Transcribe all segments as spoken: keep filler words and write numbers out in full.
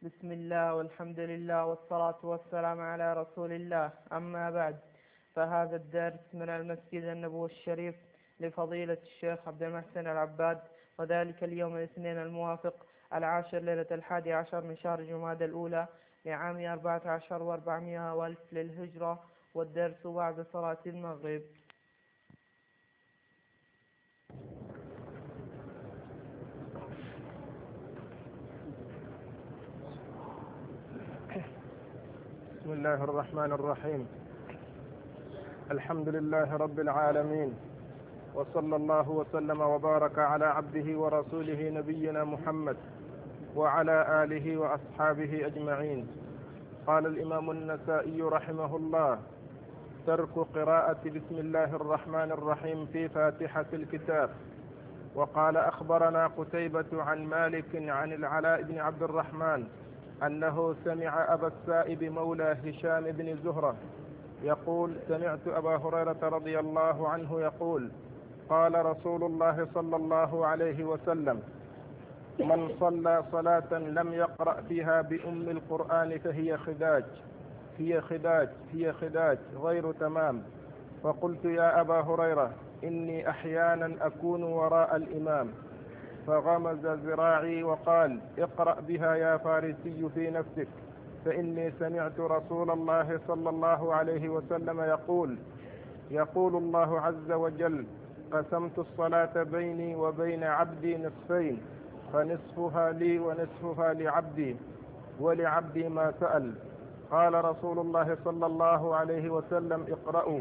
بسم الله والحمد لله والصلاة والسلام على رسول الله. أما بعد، فهذا الدرس من المسجد النبوي الشريف لفضيلة الشيخ عبد المحسن العباد، وذلك اليوم الاثنين الموافق العاشر ليلة الحادي عشر من شهر جمادى الأولى لعام أربعة عشر وأربعمائة والف للهجرة، والدرس بعد صلاة المغرب. بسم الله الرحمن الرحيم. الحمد لله رب العالمين، وصلى الله وسلم وبارك على عبده ورسوله نبينا محمد وعلى آله وأصحابه أجمعين. قال الإمام النسائي رحمه الله: ترك قراءة بسم الله الرحمن الرحيم في فاتحة الكتاب. وقال: أخبرنا قتيبة عن مالك عن العلاء بن عبد الرحمن أنه سمع أبا السائب مولى هشام بن زهرة يقول: سمعت أبا هريرة رضي الله عنه يقول: قال رسول الله صلى الله عليه وسلم: من صلى صلاة لم يقرأ فيها بأم القرآن فهي خداج هي خداج هي خداج غير تمام. فقلت: يا أبا هريرة، إني أحيانا أكون وراء الإمام. فغمز ذراعي وقال: اقرأ بها يا فارسي في نفسك، فإني سمعت رسول الله صلى الله عليه وسلم يقول: يقول الله عز وجل: قسمت الصلاة بيني وبين عبدي نصفين، فنصفها لي ونصفها لعبدي، ولعبدي ما سأل. قال رسول الله صلى الله عليه وسلم: اقرأوا.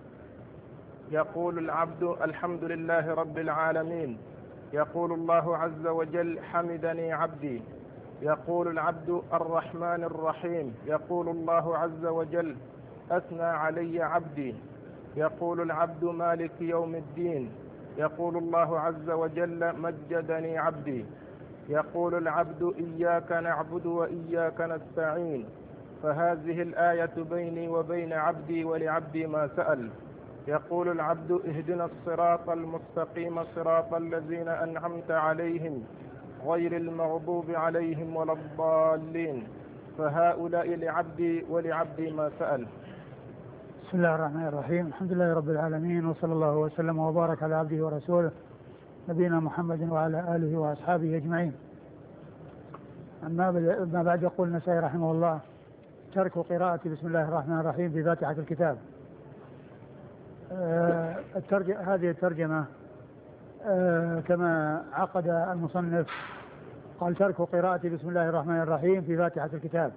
يقول العبد: الحمد لله رب العالمين. يقول الله عز وجل: حمدني عبدي. يقول العبد: الرحمن الرحيم. يقول الله عز وجل: أثنى علي عبدي. يقول العبد: مالك يوم الدين. يقول الله عز وجل: مجدني عبدي. يقول العبد: إياك نعبد وإياك نستعين. فهذه الآية بيني وبين عبدي ولعبدي ما سأل. يقول العبد: اهدنا الصراط المستقيم صراط الذين أنعمت عليهم غير المغضوب عليهم ولا الضالين. فهؤلاء لعبدي ولعبدي ما سأل. بسم الله الرحمن الرحيم. الحمد لله رب العالمين، وصلى الله وسلم وبارك على عبده ورسوله نبينا محمد وعلى آله وأصحابه أجمعين. أما بعد، يقول النسائي رحمه الله: ترك قراءة بسم الله الرحمن الرحيم في فاتحة الكتاب. آه هذه الترجمة آه كما عقد المصنف، قال: ترك قراءة بسم الله الرحمن الرحيم في فاتحة الكتاب.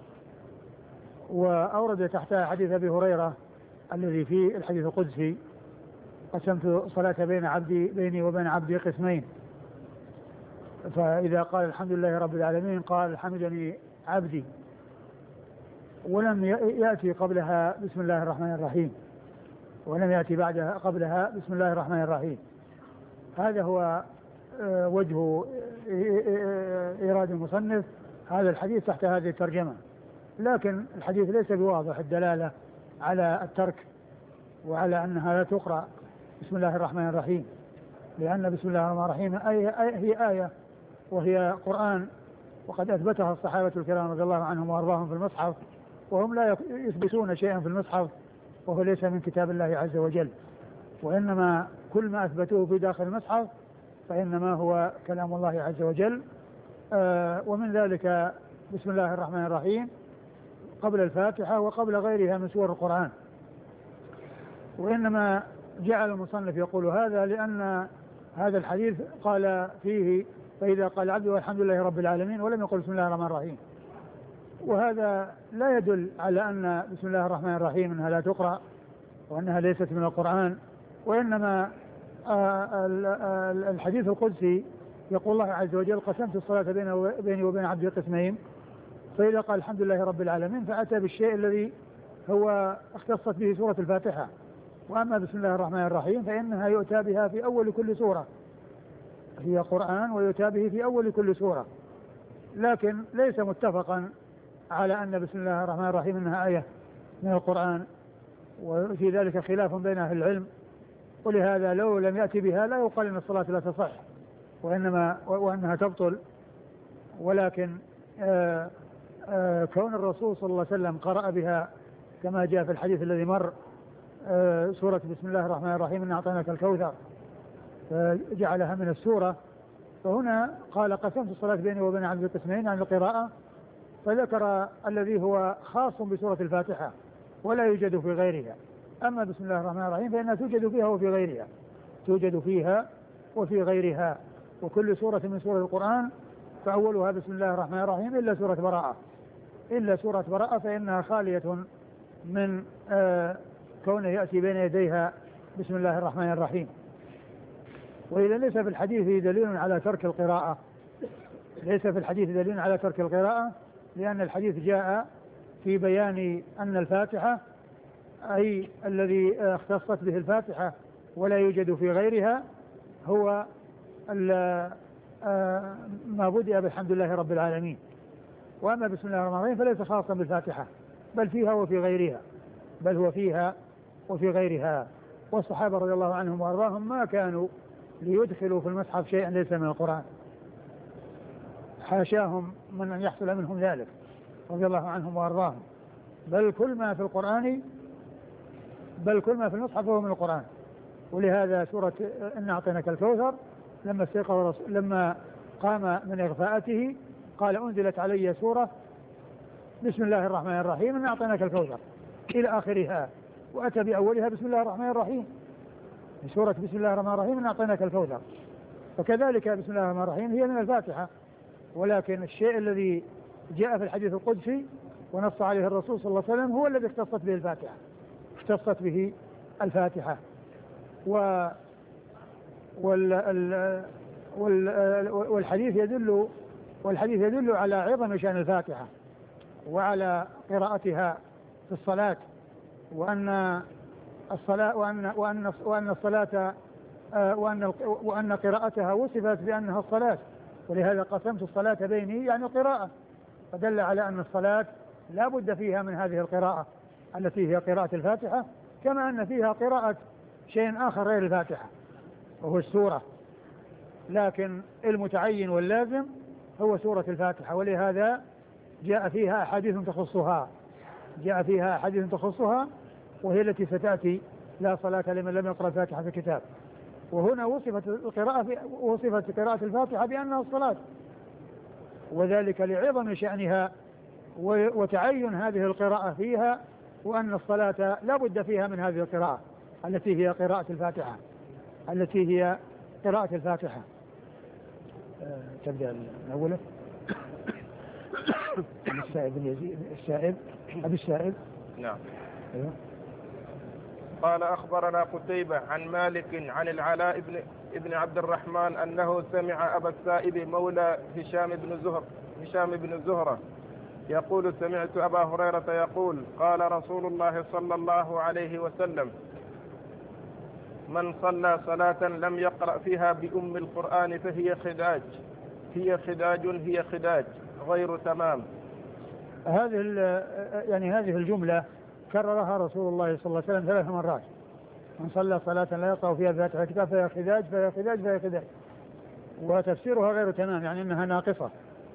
وأورد تحتها حديث أبي هريرة الذي فيه الحديث القدسي: قسمت الصلاة بين عبدي بيني وبين عبدي قسمين، فإذا قال الحمد لله رب العالمين قال: حمدني عبدي، ولم يأتي قبلها بسم الله الرحمن الرحيم، ولم يأتي بعدها قبلها بسم الله الرحمن الرحيم. هذا هو وجه إيراد المصنف هذا الحديث تحت هذه الترجمة، لكن الحديث ليس بواضح الدلالة على الترك وعلى أنها لا تقرأ بسم الله الرحمن الرحيم، لأن بسم الله الرحمن الرحيم هي آية وهي قرآن، وقد أثبتها الصحابة الكرام رضي الله عنهم وأرضاهم في المصحف، وهم لا يثبتون شيئا في المصحف وهو ليس من كتاب الله عز وجل، وإنما كل ما أثبتوه في داخل المصحف فإنما هو كلام الله عز وجل. آه ومن ذلك بسم الله الرحمن الرحيم قبل الفاتحة وقبل غيرها من سور القرآن. وإنما جعل المصنف يقول هذا لأن هذا الحديث قال فيه: فإذا قال العبد والحمد لله رب العالمين، ولم يقل بسم الله الرحمن الرحيم. وهذا لا يدل على أن بسم الله الرحمن الرحيم أنها لا تقرأ وأنها ليست من القرآن، وإنما الحديث القدسي يقول الله عز وجل: قسمت الصلاة بيني وبين عبدي قسمين، فإذا قال الحمد لله رب العالمين فأتى بالشيء الذي هو اختصت به سورة الفاتحة. وأما بسم الله الرحمن الرحيم فإنها يؤتى بها في أول كل سورة، هي قرآن ويؤتى به في أول كل سورة، لكن ليس متفقا على أن بسم الله الرحمن الرحيم أنها آية من القرآن، وفي ذلك خلاف بين أهل العلم. ولهذا لو لم يأتي بها لا يقال أن الصلاة لا تصح، وإنما وأنها تبطل، ولكن آآ آآ كون الرسول صلى الله عليه وسلم قرأ بها كما جاء في الحديث الذي مر سورة بسم الله الرحمن الرحيم إنا أعطيناك الكوثر جعلها من السورة. فهنا قال قسمت الصلاة بيني وبين عبد قسمين عن القراءة، فذكر الذي هو خاص بسورة الفاتحة ولا يوجد في غيرها. أما بسم الله الرحمن الرحيم فإنها توجد فيها وفي غيرها، توجد فيها وفي غيرها. وكل سورة من سورة القرآن فأولها بسم الله الرحمن الرحيم إلا سورة براءة، إلا سورة براءة فإنها خالية من آه كونه يأتي بين يديها بسم الله الرحمن الرحيم. وإذا ليس في الحديث دليل على ترك القراءة، ليس في الحديث دليل على ترك القراءة، لأن الحديث جاء في بيان أن الفاتحة أي الذي اختصت به الفاتحة ولا يوجد في غيرها هو ما بدأ بالحمد لله رب العالمين. وأما بسم الله الرحمن الرحيم فليس خاصا بالفاتحة، بل فيها وفي غيرها، بل هو فيها وفي غيرها. والصحابة رضي الله عنهم وأرضاهم ما كانوا ليدخلوا في المصحف شيئا ليس من القرآن، حاشاهم من أن يحصل منهم ذلك رضي الله عنهم وأرضاهم، بل كل ما في القرآن بل كل ما في المصحف هو من القرآن. ولهذا سورة إنا أعطيناك الكوثر لما استيقظ لما قام من إغفاءته قال أنزلت علي سورة بسم الله الرحمن الرحيم إنا أعطيناك الكوثر إلى آخرها، وأتى بأولها بسم الله الرحمن الرحيم، سورة بسم الله الرحمن الرحيم إنا أعطيناك الكوثر. فكذلك بسم الله الرحمن الرحيم هي من الفاتحة، ولكن الشيء الذي جاء في الحديث القدسي ونص عليه الرسول صلى الله عليه وسلم هو الذي اختصت به الفاتحة، اختصت به الفاتحة. و وال... ال... وال... والحديث يدل والحديث يدل على عظم شأن الفاتحة وعلى قراءتها في الصلاة، وأن الصلاة وأن وأن وأن الصلاة وأن وأن قراءتها وصفت بأنها الصلاة، ولهذا قسمت الصلاة بيني يعني القراءة، فدل على أن الصلاة لا بد فيها من هذه القراءة التي هي قراءة الفاتحة، كما أن فيها قراءة شيء آخر غير الفاتحة وهو السورة، لكن المتعين واللازم هو سورة الفاتحة. ولهذا جاء فيها أحاديث تخصها جاء فيها أحاديث تخصها وهي التي ستأتي لا صلاة لمن لم يقرأ الفاتحة في الكتاب. وهنا وصفت القراءة وصفت قراءة الفاتحة بأنها الصلاة، وذلك لعظم شأنها وتعين هذه القراءة فيها، وأن الصلاة لا بد فيها من هذه القراءة التي هي قراءة الفاتحة التي هي قراءة الفاتحة. أه تبدأ من أوله. السائب بن يزيد السائب أبي السائب. نعم. أيوه. قال أخبرنا قتيبة عن مالك عن العلاء بن ابن عبد الرحمن أنه سمع أبا السائب مولى هشام بن زهر هشام بن زهرة يقول سمعت أبا هريرة يقول قال رسول الله صلى الله عليه وسلم من صلى صلاة لم يقرأ فيها بأم القرآن فهي خداج هي خداج هي خداج غير تمام. هذه يعني هذه الجملة كررها رسول الله صلى الله عليه وسلم ثلاث مرات: من صلى صلاة لا يقرأ فيها بفاتحة الكتاب فهي خداج فهي خداج فهي خداج. وتفسيرها غير تمام، يعني أنها ناقصة.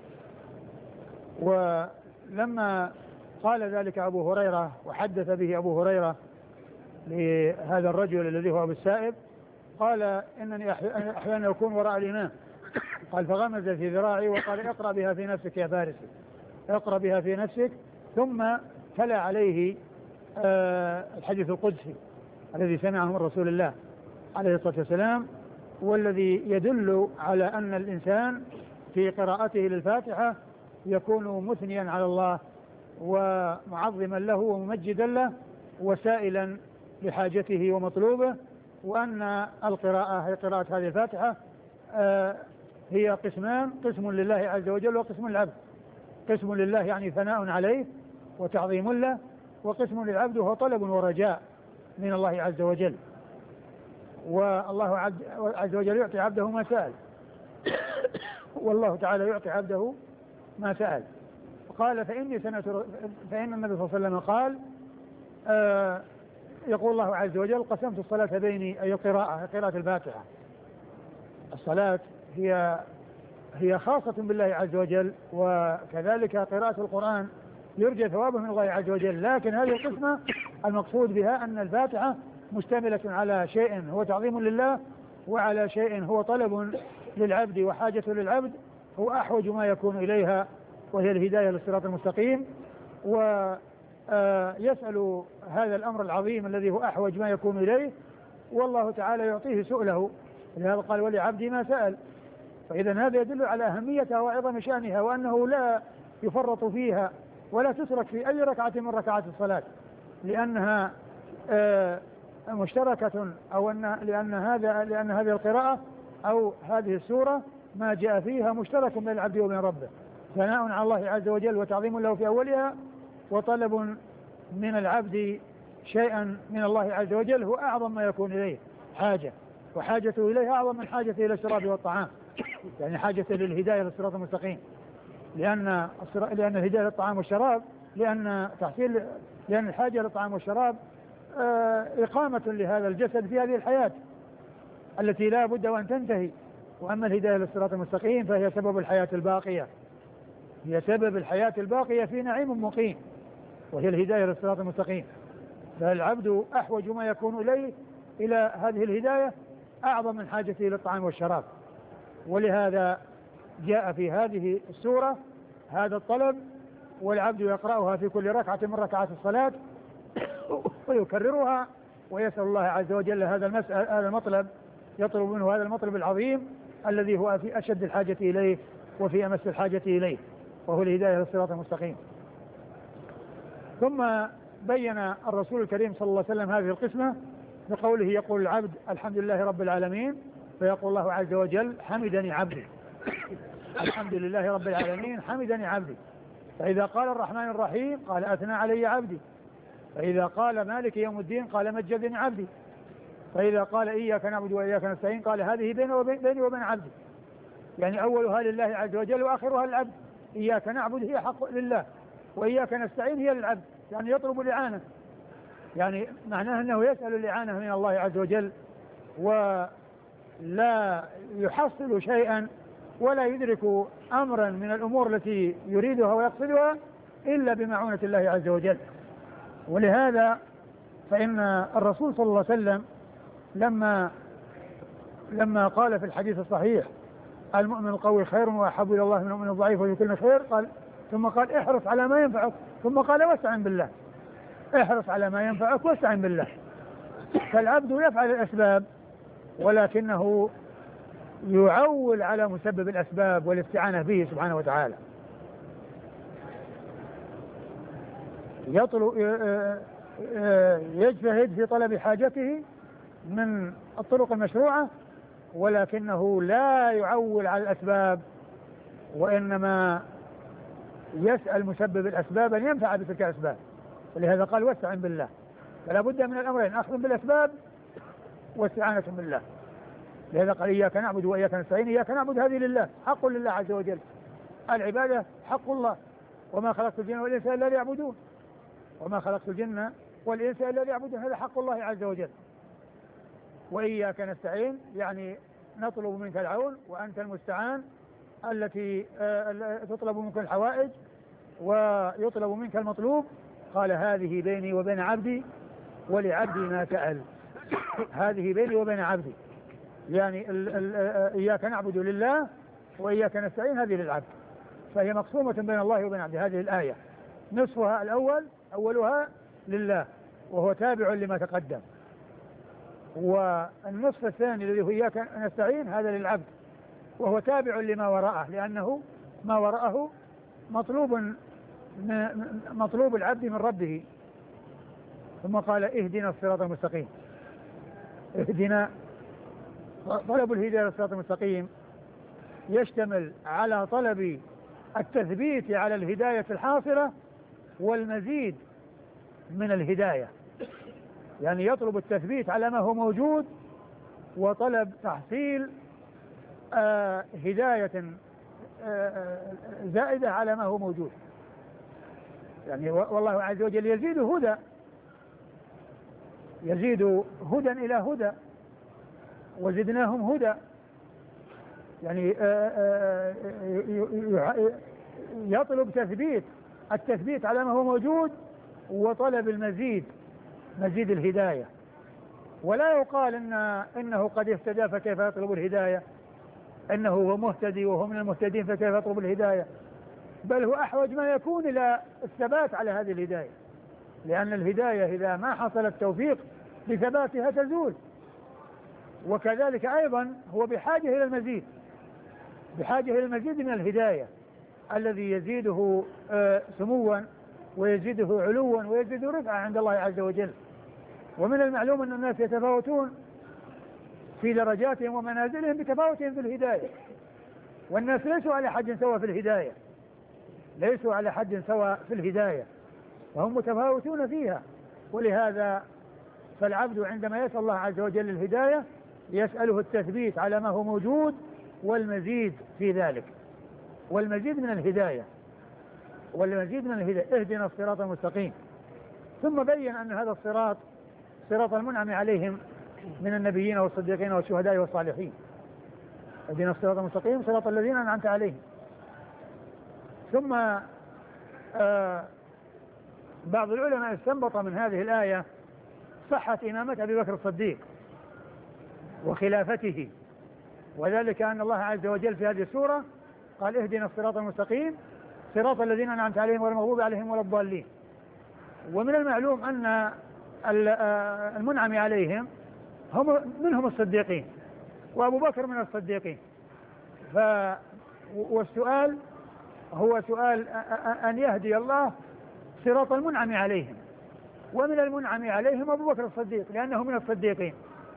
ولما قال ذلك أبو هريرة وحدث به أبو هريرة لهذا الرجل الذي هو أبو السائب قال إنني أحيانا أكون وراء الإمام، قال فغمز في ذراعي وقال اقرأ بها في نفسك يا فارسي، اقرأ بها في نفسك، ثم تلا عليه آه الحديث القدسي الذي سمعه من رسول الله عليه الصلاة والسلام، والذي يدل على أن الإنسان في قراءته للفاتحة يكون مثنيا على الله ومعظما له وممجدا له وسائلا لحاجته ومطلوبه، وأن القراءة هي قراءة هذه الفاتحة آه هي قسمان: قسم لله عز وجل وقسم للعبد. قسم لله يعني ثناء عليه وتعظيم له، وقسم للعبد هو طلب ورجاء من الله عز وجل، والله عز وجل يعطي عبده ما سأل والله تعالى يعطي عبده ما سأل. قال فإني سنة فإن النبي صلى الله عليه وسلم قال آه يقول الله عز وجل قسمت الصلاة بيني، أي القراءة قراءة الفاتحة. الصلاة هي هي خاصة بالله عز وجل، وكذلك قراءة القرآن يرجى ثوابه من الله عز وجل، لكن هذه القسمة المقصود بها أن الفاتحة مشتملة على شيء هو تعظيم لله، وعلى شيء هو طلب للعبد وحاجة للعبد، هو أحوج ما يكون إليها، وهي الهداية للصراط المستقيم. ويسأل هذا الأمر العظيم الذي هو أحوج ما يكون إليه، والله تعالى يعطيه سؤله، لهذا قال ولعبدي ما سأل. فإذا هذا يدل على أهميتها وعظم شأنها، وأنه لا يفرط فيها ولا تترك في أي ركعة من ركعات الصلاة، لأنها مشتركة، أو أن لأن هذا لأن هذه القراءة أو هذه السورة ما جاء فيها مشترك بين العبد وبين ربه، ثناء على الله عز وجل وتعظيم له في أولها، وطلب من العبد شيئا من الله عز وجل هو أعظم ما يكون إليه حاجة، وحاجته إليه أعظم من حاجته إلى الشراب والطعام، يعني حاجته للهداية للصراط المستقيم، لأن لأن الهداية للطعام والشراب، لأن تحصيل لأن الحاجة للطعام والشراب إقامة لهذا الجسد في هذه الحياة التي لا بد وأن تنتهي. وأما الهداية للصراط المستقيم فهي سبب الحياة الباقية، هي سبب الحياة الباقية في نعيم مقيم، وهي الهداية للصراط المستقيم. فالعبد أحوج ما يكون إليه إلى هذه الهداية أعظم من حاجته إلى الطعام والشراب، ولهذا جاء في هذه السورة هذا الطلب، والعبد يقرأها في كل ركعة من ركعات الصلاة ويكررها، ويسأل الله عز وجل هذا المسأل هذا المطلب، يطلب منه هذا المطلب العظيم الذي هو في أشد الحاجة إليه وفي أمس الحاجة إليه، وهو الهداية للصراط المستقيم. ثم بين الرسول الكريم صلى الله عليه وسلم هذه القسمة بقوله يقول العبد الحمد لله رب العالمين، فيقول الله عز وجل حمدني عبدي، الحمد لله رب العالمين حمدني عبدي. فإذا قال الرحمن الرحيم قال أثنى علي عبدي، فإذا قال مالك يوم الدين قال مجدني عبدي، فإذا قال إياك نعبد وإياك نستعين قال هذه بيني وبين, بيني وبين عبدي، يعني أولها لله عز وجل وآخرها للعبد. إياك نعبد هي حق لله، وإياك نستعين هي للعبد، يعني يطلب الإعانة، يعني معناه أنه يسأل الإعانة من الله عز وجل، ولا يحصل شيئا ولا يدرك أمرا من الأمور التي يريدها ويقصدها إلا بمعونة الله عز وجل. ولهذا فإن الرسول صلى الله عليه وسلم لما لما قال في الحديث الصحيح المؤمن القوي خير وأحب إلى الله من المؤمن الضعيف وفي كل خير، قال ثم قال احرص على ما ينفعك، ثم قال واستعن بالله، احرص على ما ينفعك واستعن بالله. فالعبد يفعل الأسباب ولكنه يعول على مسبب الأسباب والاستعانة به سبحانه وتعالى، يطلب يجتهد في طلب حاجته من الطرق المشروعة، ولكنه لا يعول على الأسباب، وإنما يسأل مسبب الأسباب أن ينفع بتلك الأسباب. ولهذا قال واستعن بالله، فلا بد من الأمرين، أخذ بالأسباب واستعانة بالله. لهذا قال إياك نعبد وإياك نستعين، إياك نعبد هذه لله، حق لله عز وجل، العبادة حق الله، وما خلقت الجن والإنس إلا ليعبدون، وما خلقت الجن والإنس إلا ليعبدون، هذا حق الله عز وجل. وإياك نستعين يعني نطلب منك العون وأنت المستعان، التي تطلب منك الحوائج ويطلب منك المطلوب. قال هذه بيني وبين عبدي ولعبدي ما سأل، هذه بيني وبين عبدي، يعني ال ال إياك نعبد لله وإياك نستعين هذه للعبد، فهي مقسومة بين الله وبين عبده. هذه الآية نصفها الأول أولها لله وهو تابع لما تقدم، والنصف الثاني الذي هو إياك نستعين هذا للعبد وهو تابع لما وراءه، لأنه ما وراءه مطلوب مطلوب العبد من ربه. ثم قال اهدنا الصراط المستقيم، اهدنا، طلب الهداية للصراط المستقيم يشتمل على طلب التثبيت على الهداية الحاصلة والمزيد من الهداية، يعني يطلب التثبيت على ما هو موجود وطلب تحصيل آه هداية آه زائدة على ما هو موجود، يعني والله عز وجل يزيد هدى، يزيد هدى إلى هدى وزدناهم هدى. يعني يطلب تثبيت التثبيت على ما هو موجود وطلب المزيد مزيد الهداية. ولا يقال إن إنه قد اهتدى فكيف يطلب الهداية، إنه هو مهتدي وهو من المهتدين فكيف يطلب الهداية، بل هو أحوج ما يكون إلى الثبات على هذه الهداية، لأن الهداية إذا ما حصل التوفيق بثباتها تزول. وكذلك أيضا هو بحاجة إلى المزيد، بحاجة إلى المزيد من الهداية الذي يزيده سموا ويزيده علوا ويزيده رفعة عند الله عز وجل. ومن المعلوم أن الناس يتفاوتون في درجاتهم ومنازلهم بتفاوتهم في الهداية، والناس ليسوا على حد سواء في الهداية، ليسوا على حد سواء في الهداية، وهم متفاوتون فيها. ولهذا فالعبد عندما يسأل الله عز وجل الهداية يسأله التثبيت على ما هو موجود والمزيد في ذلك، والمزيد من الهداية، والمزيد من الهداية. اهدنا الصراط المستقيم. ثم بين أن هذا الصراط صراط المنعم عليهم من النبيين والصديقين والشهداء والصالحين. اهدنا الصراط المستقيم صراط الذين أنعمت عليهم. ثم آه بعض العلماء استنبط من هذه الآية صحة إمامة أبي بكر الصديق وخلافته، وذلك أن الله عز وجل في هذه السورة قال اهدنا الصراط المستقيم صراط الذين أنعمت عليهم ولا المغضوب عليهم ولا الضالين. ومن المعلوم أن المنعم عليهم هم منهم الصديقين، وأبو بكر من الصديقين. ف والسؤال هو سؤال أن يهدي الله صراط المنعم عليهم، ومن المنعم عليهم أبو بكر الصديق لأنه من الصديقين.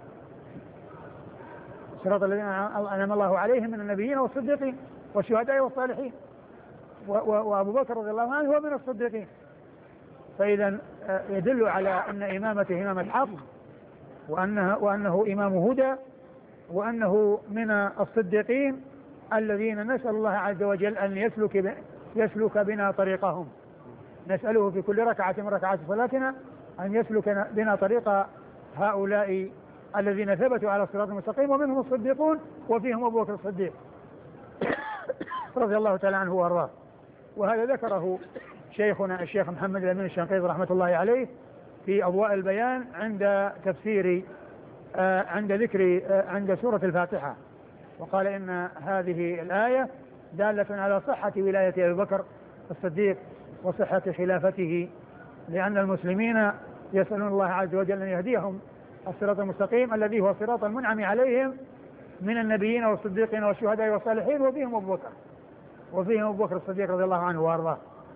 صراط الذين أنعم الله عليهم من النبيين والصديقين والشهداء والصالحين، وأبو بكر رضي الله عنه هو من الصديقين. فإذا يدل على أن إمامته إمامة حق، وأنه, وأنه إمام هدى، وأنه من الصديقين الذين نسأل الله عز وجل أن يسلك, يسلك بنا طريقهم. نسأله في كل ركعة من ركعات صلاتنا أن يسلك بنا طريق هؤلاء الذين ثبتوا على الصراط المستقيم، ومنهم الصديقون وفيهم أبو بكر الصديق رضي الله تعالى عنه وارضاه. وهذا ذكره شيخنا الشيخ محمد الأمين الشنقيطي رحمة الله عليه في أضواء البيان عند تفسير آه عند ذكر آه عند سورة الفاتحة، وقال إن هذه الآية دالة على صحة ولاية أبي بكر الصديق وصحة خلافته، لأن المسلمين يسألون الله عز وجل أن يهديهم الصراط المستقيم الذي هو صراط المنعم عليهم من النبيين والصديقين والشهداء والصالحين، وفيهم أبو بكر وفيهم أبو بكر الصديق رضي الله عنه وارضاه.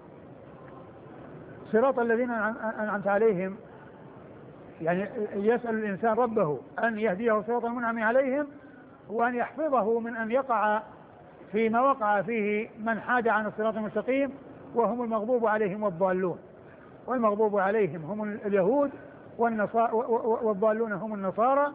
صراط الذين أنعمت عليهم يعني يسأل الإنسان ربه أن يهديه صراط المنعم عليهم، وأن يحفظه من أن يقع فيما وقع فيه من حاد عن الصراط المستقيم وهم المغضوب عليهم والضالون. والمغضوب عليهم هم اليهود والضالون هم النصارى.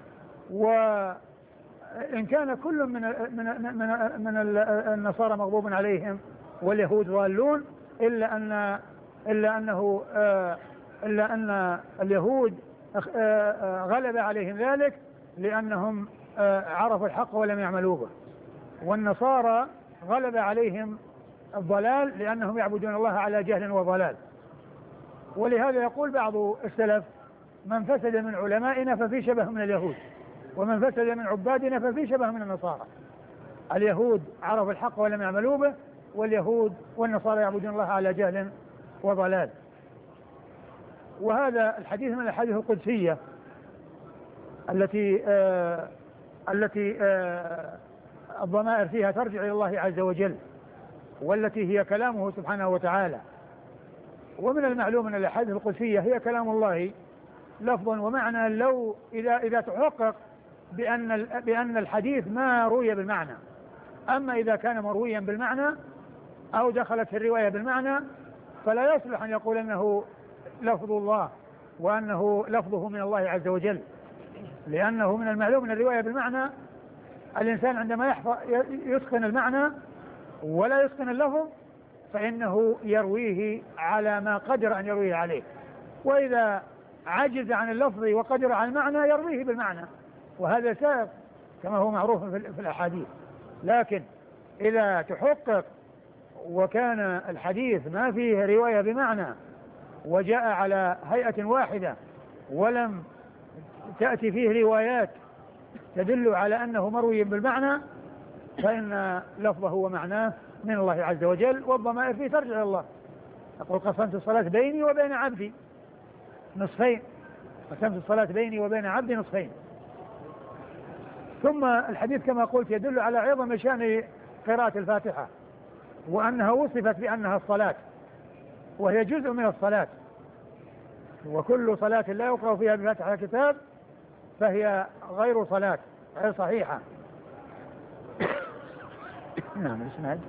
وإن كان كل من من من, من النصارى مغضوب عليهم واليهود ضالون، إلا أن إلا أنه إلا أن اليهود غلب عليهم ذلك لأنهم عرفوا الحق ولم يعملوا به، والنصارى غلب عليهم الضلال لأنهم يعبدون الله على جهل وضلال. ولهذا يقول بعض السلف من فسد من علمائنا ففي شبه من اليهود، ومن فسد من عبادنا ففي شبه من النصارى. اليهود عرفوا الحق ولم يعملوا به، واليهود والنصارى يعبدون الله على جهل وضلال. وهذا الحديث من الحديث القدسية التي آه التي آه الضمائر فيها ترجع إلى الله عز وجل، والتي هي كلامه سبحانه وتعالى. ومن المعلوم أن الأحاديث القدسية هي كلام الله لفظا ومعنى، لو إذا إذا تحقق بأن بأن الحديث ما روي بالمعنى. أما إذا كان مرويا بالمعنى أو دخلت في الرواية بالمعنى فلا يصلح أن يقول أنه لفظ الله وأنه لفظه من الله عز وجل، لأنه من المعلوم أن الرواية بالمعنى الإنسان عندما يحفظ يتقن المعنى ولا يتقن اللفظ فإنه يرويه على ما قدر أن يرويه عليه، وإذا عجز عن اللفظ وقدر على المعنى يرويه بالمعنى، وهذا سائغ كما هو معروف في الأحاديث. لكن إذا تحقق وكان الحديث ما فيه رواية بمعنى وجاء على هيئة واحدة ولم تأتي فيه روايات تدل على أنه مروي بالمعنى فإن لفظه ومعناه من الله عز وجل، والضمائر فيه ترجع إلى الله. يقول قسمت الصلاة بيني وبين عبدي نصفين، قسمت الصلاة بيني وبين عبدي نصفين. ثم الحديث كما قلت يدل على عظم شأن قراءة الفاتحة، وأنها وصفت بأنها الصلاة، وهي جزء من الصلاة، وكل صلاة لا يقرأ فيها بفاتحة الكتاب فهي غير صلاة، غير صحيحة. نعم. اسمعد.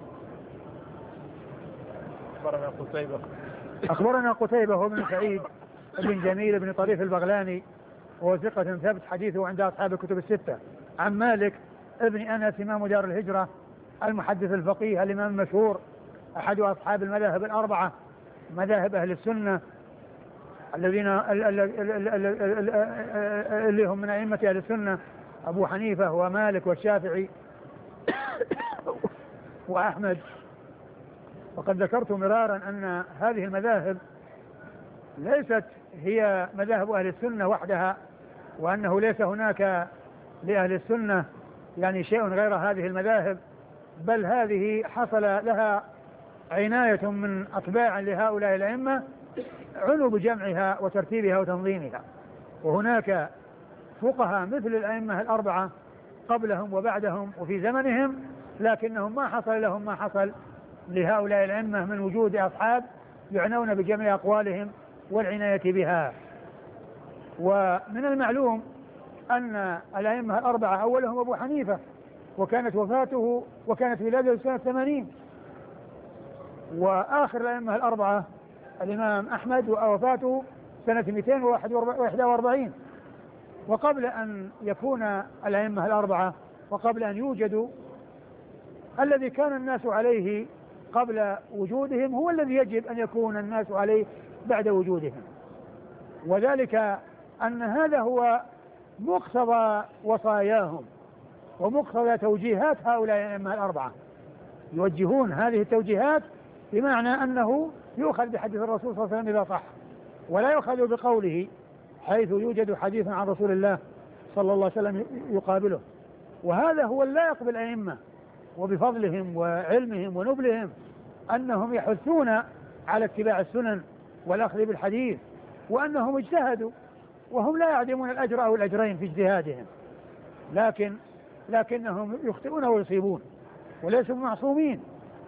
أخبرنا قتيبة أخبرنا قتيبة بن سعيد بن جميل بن طريف البغلاني وهو ثقة ثبت حديثه عند أصحاب الكتب الستة، عن مالك ابن أنس إمام دار الهجرة المحدث الفقيه الإمام المشهور أحد أصحاب المذاهب الأربعة مذاهب أهل السنة الذين اللي هم من أئمة أهل السنة أبو حنيفة ومالك والشافعي وأحمد. وقد ذكرت مرارا أن هذه المذاهب ليست هي مذاهب أهل السنة وحدها، وأنه ليس هناك لأهل السنة يعني شيء غير هذه المذاهب، بل هذه حصل لها عناية من أتباع لهؤلاء الأئمة عنوا بجمعها وترتيبها وتنظيمها. وهناك فقهاء مثل الأئمة الأربعة قبلهم وبعدهم وفي زمنهم، لكنهم ما حصل لهم ما حصل لهؤلاء الأئمة من وجود أصحاب يعنون بجميع أقوالهم والعناية بها. ومن المعلوم أن الأئمة الأربعة أولهم أبو حنيفة، وكانت وفاته وكانت ولادته سنة ثمانين، وآخر الأئمة الأربعة الإمام أحمد ووفاته سنة مئتين وواحد وأربعين. وقبل أن يكون الأئمة الأربعة وقبل أن يوجدوا الذي كان الناس عليه قبل وجودهم هو الذي يجب أن يكون الناس عليه بعد وجودهم، وذلك أن هذا هو مقتضى وصاياهم ومقتضى توجيهات هؤلاء الأئمة الأربعة، يوجهون هذه التوجيهات بمعنى أنه يؤخذ بحديث الرسول صلى الله عليه وسلم إذا صح، ولا يؤخذ بقوله حيث يوجد حديث عن رسول الله صلى الله عليه وسلم يقابله. وهذا هو اللائق بالأئمة وبفضلهم وعلمهم ونبلهم أنهم يحثون على اتباع السنن والأخذ بالحديث، وأنهم اجتهدوا وهم لا يعدمون الأجر أو الأجرين في اجتهادهم، لكن لكنهم يخطئون ويصيبون وليسوا معصومين،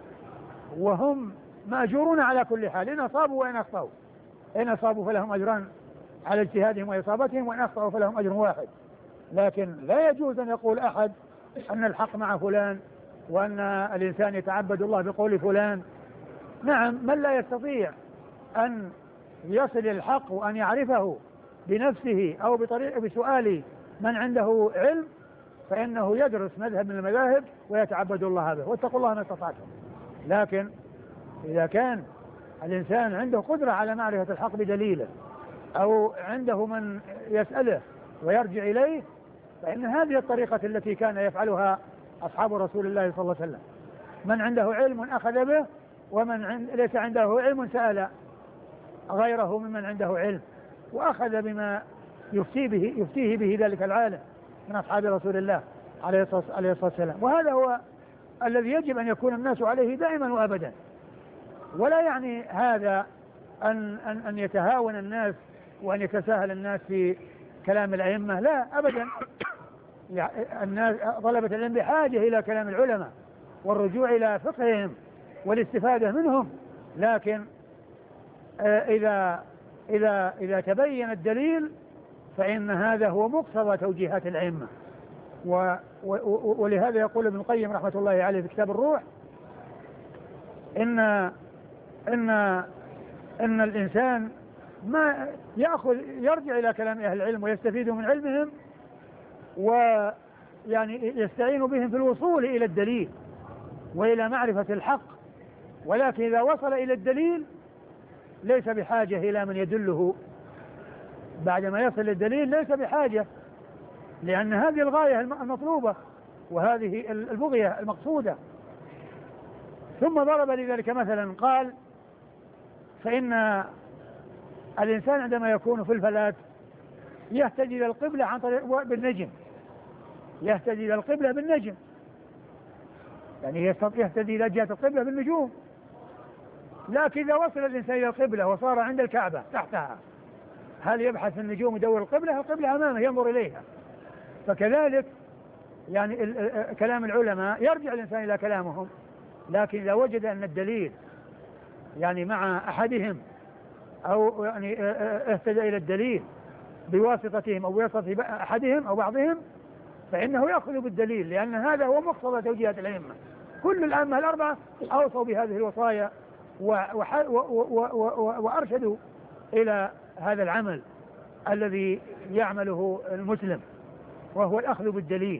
وهم مأجورون على كل حال إن أصابوا وإن أخطأوا. إن أصابوا فلهم أجران على اجتهادهم وإصابتهم، وإن أخطأوا فلهم أجر واحد. لكن لا يجوز أن يقول أحد أن الحق مع فلان وأن الإنسان يتعبد الله بقول فلان. نعم، من لا يستطيع أن يصل الحق وأن يعرفه بنفسه أو بطريق بسؤال من عنده علم فإنه يدرس مذهب من المذاهب ويتعبد الله به، واتقوا الله ما استطعتم. لكن إذا كان الإنسان عنده قدرة على معرفة الحق بدليله أو عنده من يسأله ويرجع إليه، فإن هذه الطريقة التي كان يفعلها أصحاب رسول الله صلى الله عليه وسلم، من عنده علم أخذ به، ومن عند ليس عنده علم سأل غيره ممن عنده علم وأخذ بما يفتيه به, يفتيه به ذلك العالم من أصحاب رسول الله عليه الصلاة والسلام. وهذا هو الذي يجب أن يكون الناس عليه دائما وأبدا، ولا يعني هذا أن, أن, أن يتهاون الناس وأن يتساهل الناس في كلام الأئمة، لا أبدا. الناس طلبة العلم بحاجة إلى كلام العلماء والرجوع إلى فقههم والاستفادة منهم، لكن إذا إذا إذا تبين الدليل فإن هذا هو مقتضى توجيهات الأئمة. ولهذا يقول ابن القيم رحمة الله عليه في كتاب الروح إن إن إن الإنسان ما يأخذ يرجع إلى كلام أهل العلم ويستفيد من علمهم ويعني يستعين بهم في الوصول إلى الدليل وإلى معرفة الحق، ولكن إذا وصل إلى الدليل ليس بحاجة إلى من يدله. بعدما يصل للدليل ليس بحاجة، لأن هذه الغاية المطلوبة وهذه البغية المقصودة. ثم ضرب لذلك مثلا قال فإن الإنسان عندما يكون في الفلاة يهتدي إلى القبلة عن طريق بالنجم، يهتدي إلى القبلة بالنجم، يعني يهتدي إلى جهة القبلة بالنجوم. لكن إذا وصل الإنسان إلى القبلة وصار عند الكعبة تحتها، هل يبحث في النجوم يدور القبلة؟ القبلة أمامه ينظر إليها. فكذلك يعني كلام العلماء يرجع الإنسان إلى كلامهم، لكن إذا وجد أن الدليل يعني مع أحدهم أو يعني اهتدى إلى الدليل بواسطتهم أو بواسطة أحدهم أو بعضهم، فإنه يأخذ بالدليل، لأن هذا هو مقتضى توجيهات الأئمة. كل الأئمة الأربعة أوصوا بهذه الوصايا وأرشدوا إلى هذا العمل الذي يعمله المسلم، وهو الأخذ بالدليل.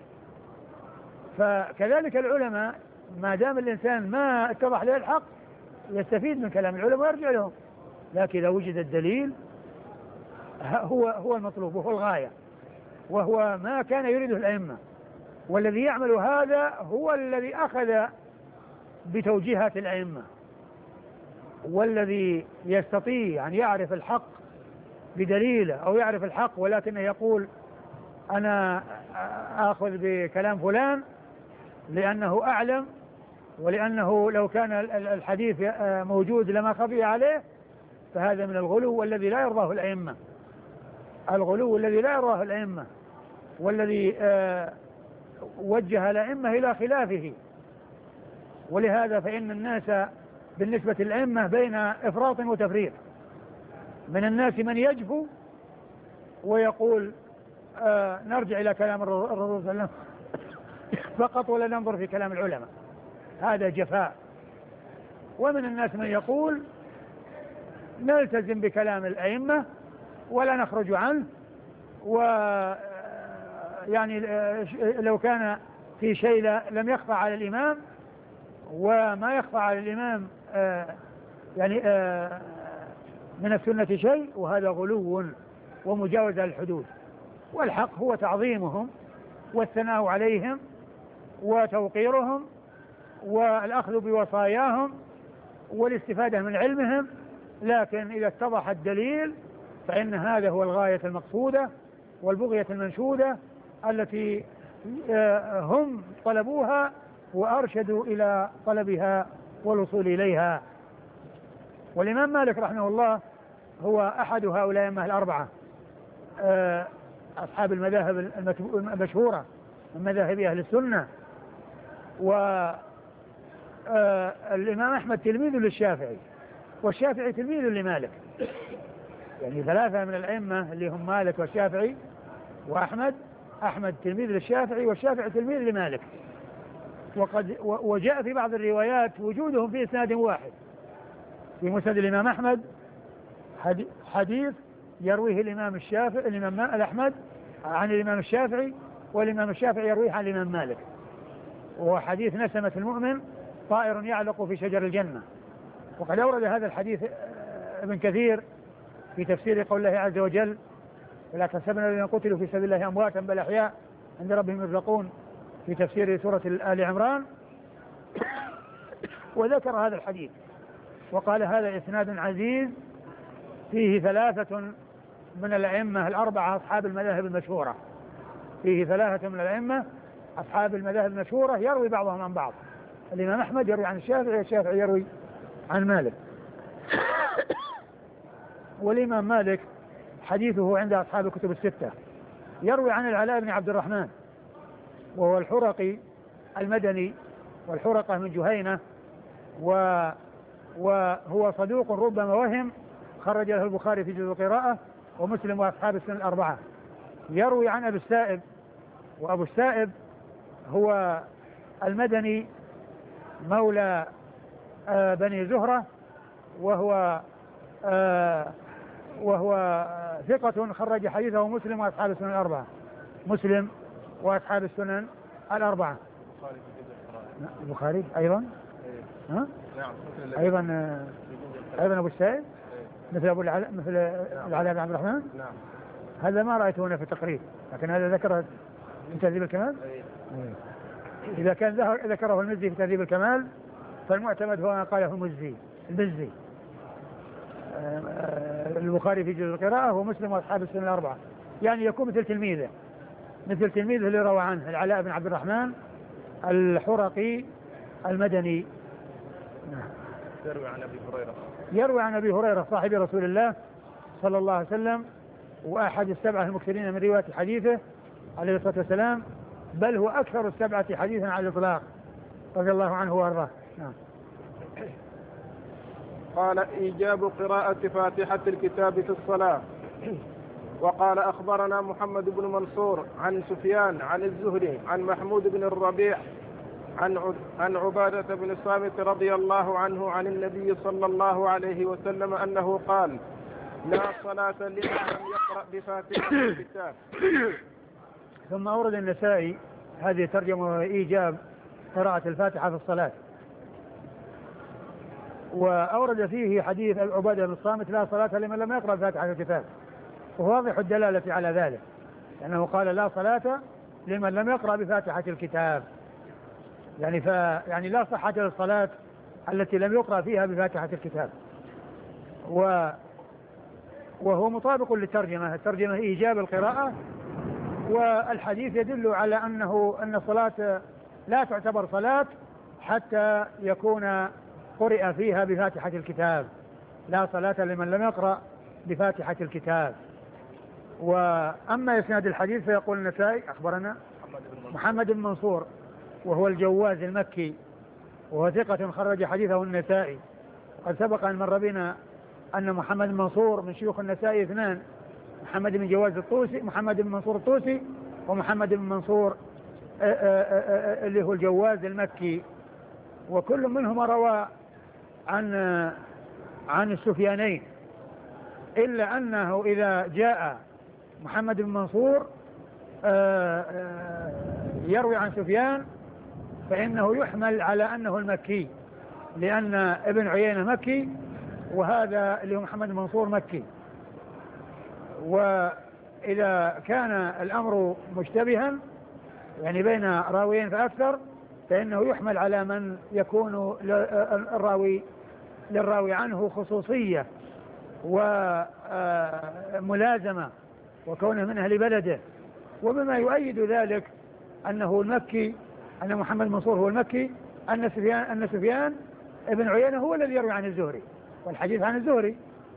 فكذلك العلماء ما دام الإنسان ما اتضح له الحق يستفيد من كلام العلماء ويرجع لهم، لكن إذا وجد الدليل هو هو المطلوب وهو الغاية، وهو ما كان يريده الأئمة. والذي يعمل هذا هو الذي أخذ بتوجيهات الأئمة، والذي يستطيع أن يعرف الحق بدليله أو يعرف الحق ولكنه يقول أنا آخذ بكلام فلان لأنه أعلم، ولأنه لو كان الحديث موجود لما خفي عليه، فهذا من الغلو والذي لا يرضاه الأئمة، الغلو الذي لا يرضاه الأئمة، والذي وجه الأئمة إلى خلافه. ولهذا فإن الناس بالنسبة للأئمة بين إفراط وتفريط. من الناس من يجفو ويقول آه نرجع إلى كلام الرسول صلى الله عليه وسلم فقط ولا ننظر في كلام العلماء، هذا جفاء. ومن الناس من يقول نلتزم بكلام الأئمة ولا نخرج عنه، و يعني لو كان في شيء لم يخفى على الإمام وما يخفى على الإمام آه يعني آه من السنة شيء، وهذا غلو ومجاوزة للحدود. والحق هو تعظيمهم والثناء عليهم وتوقيرهم والأخذ بوصاياهم والاستفادة من علمهم، لكن إذا اتضح الدليل فإن هذا هو الغاية المقصودة والبغية المنشودة التي هم طلبوها وأرشدوا إلى طلبها والوصول إليها. والإمام مالك رحمه الله هو أحد هؤلاء الأئمة الأربعة أصحاب المذاهب المشهورة من مذاهب أهل السنة. والإمام أحمد تلميذ للشافعي، والشافعي تلميذ لمالك، يعني ثلاثة من الأئمة اللي هم مالك والشافعي وأحمد. أحمد تلميذ للشافعي والشافعي تلميذ لمالك. وقد وجاء في بعض الروايات وجودهم في إسناد واحد في مسند الإمام أحمد، حديث يرويه الإمام الشافعي الإمام الأحمد عن الإمام الشافعي، والإمام الشافعي يرويه عن الإمام مالك، وهو حديث نسمة المؤمن طائر يعلق في شجر الجنة. وقد أورد هذا الحديث ابن كثير في تفسير قول الله عز وجل ولا تحسبن الذين قتلوا في سبيل الله أمواتا بل أحياء عند ربهم يرزقون، في تفسير سورة آل عمران، وذكر هذا الحديث وقال هذا إسناد عزيز فيه ثلاثة من الأئمة الأربعة أصحاب المذاهب المشهورة، فيه ثلاثة من الأئمة أصحاب المذاهب المشهورة يروي بعضهم عن بعض. الإمام أحمد يروي عن الشافعي، الشافعي يروي عن مالك. والإمام مالك حديثه عند أصحاب الكتب الستة، يروي عن العلاء بن عبد الرحمن وهو الحرقي المدني، والحرقة من جهينة، و وهو صدوق ربما وهم، خرج له البخاري في جزء القراءة ومسلم وأصحاب السنن الأربعة. يروي عن أبي السائب، وأبو السائب هو المدني مولى آه بني زهرة، وهو آه وهو ثقة خرج حديثه مسلم وأصحاب السنن الأربعة، مسلم وأصحاب السنن الأربعة. البخاري أيضا ها؟ أيضا أيضا أبو السائب مثل أبو العلاء مثل العلاء بن عبد الرحمن. نعم. هذا ما رأيته هنا في التقريب، لكن هذا ذكر من تهذيب الكمال. إذا كان ذكره المزي في تهذيب الكمال فالمعتمد هو ما قاله المزي المزي البخاري في جزء القراءة ومسلم وأصحاب السنة الأربعة، يعني يكون مثل تلميذه مثل تلميذه اللي روى عنه العلاء بن عبد الرحمن الحرقي المدني. يروي عن أبي هريرة يروي عن أبي هريرة صاحب رسول الله صلى الله عليه وسلم وأحد السبعة المكثرين من رواية حديثه عليه الصلاة والسلام، بل هو أكثر السبعة حديثا على الإطلاق رضي الله عنه وأرضاه. نعم. قال إيجاب قراءة فاتحة الكتاب في الصلاة. وقال أخبرنا محمد بن منصور عن سفيان عن الزهري عن محمود بن الربيع عن عن عبادة بن الصامت رضي الله عنه عن النبي صلى الله عليه وسلم أنه قال: لا صلاة لمن لم يقرأ بفاتحة الكتاب. ثم أورد النسائي هذه ترجمة إيجاب قراءة الفاتحة في الصلاة، وأورد فيه حديث عبادة بن الصامت: لا صلاة لمن لم يقرأ فاتحة الكتاب، وواضح الدلالة على ذلك، لأنه قال: لا صلاة لمن لم يقرأ بفاتحة الكتاب، يعني ف يعني لا صحة للصلاة التي لم يقرأ فيها بفاتحة الكتاب. و وهو مطابق للترجمة، الترجمة إيجاب القراءة، والحديث يدل على أنه أن الصلاة لا تعتبر صلاة حتى يكون قرئ فيها بفاتحة الكتاب. لا صلاة لمن لم يقرأ بفاتحة الكتاب. وأما إسناد الحديث فيقول النسائي: أخبرنا محمد بن منصور وهو الجواز المكي وهو ثقة خرج حديثه النسائي. قد سبق أن مر بنا أن محمد بن منصور من شيوخ النسائي اثنان: محمد بن جواز الطوسي محمد بن منصور الطوسي ومحمد بن منصور اللي هو الجواز المكي، وكل منهما روى عن عن السفيانين، إلا أنه إذا جاء محمد بن منصور يروي عن سفيان فإنه يحمل على أنه المكي، لأن ابن عيينة مكي وهذا اللي هو محمد بن منصور مكي. وإذا كان الأمر مشتبها يعني بين راويين فأكثر فإنه يحمل على من يكون الراوي للراوي عنه خصوصية وملازمة وكونه من أهل بلده. وبما يؤيد ذلك أنه المكي، أن محمد منصور هو المكي، أن سفيان أن سفيان ابن عيينة هو الذي يروي عن الزهري، والحديث عن الزهري.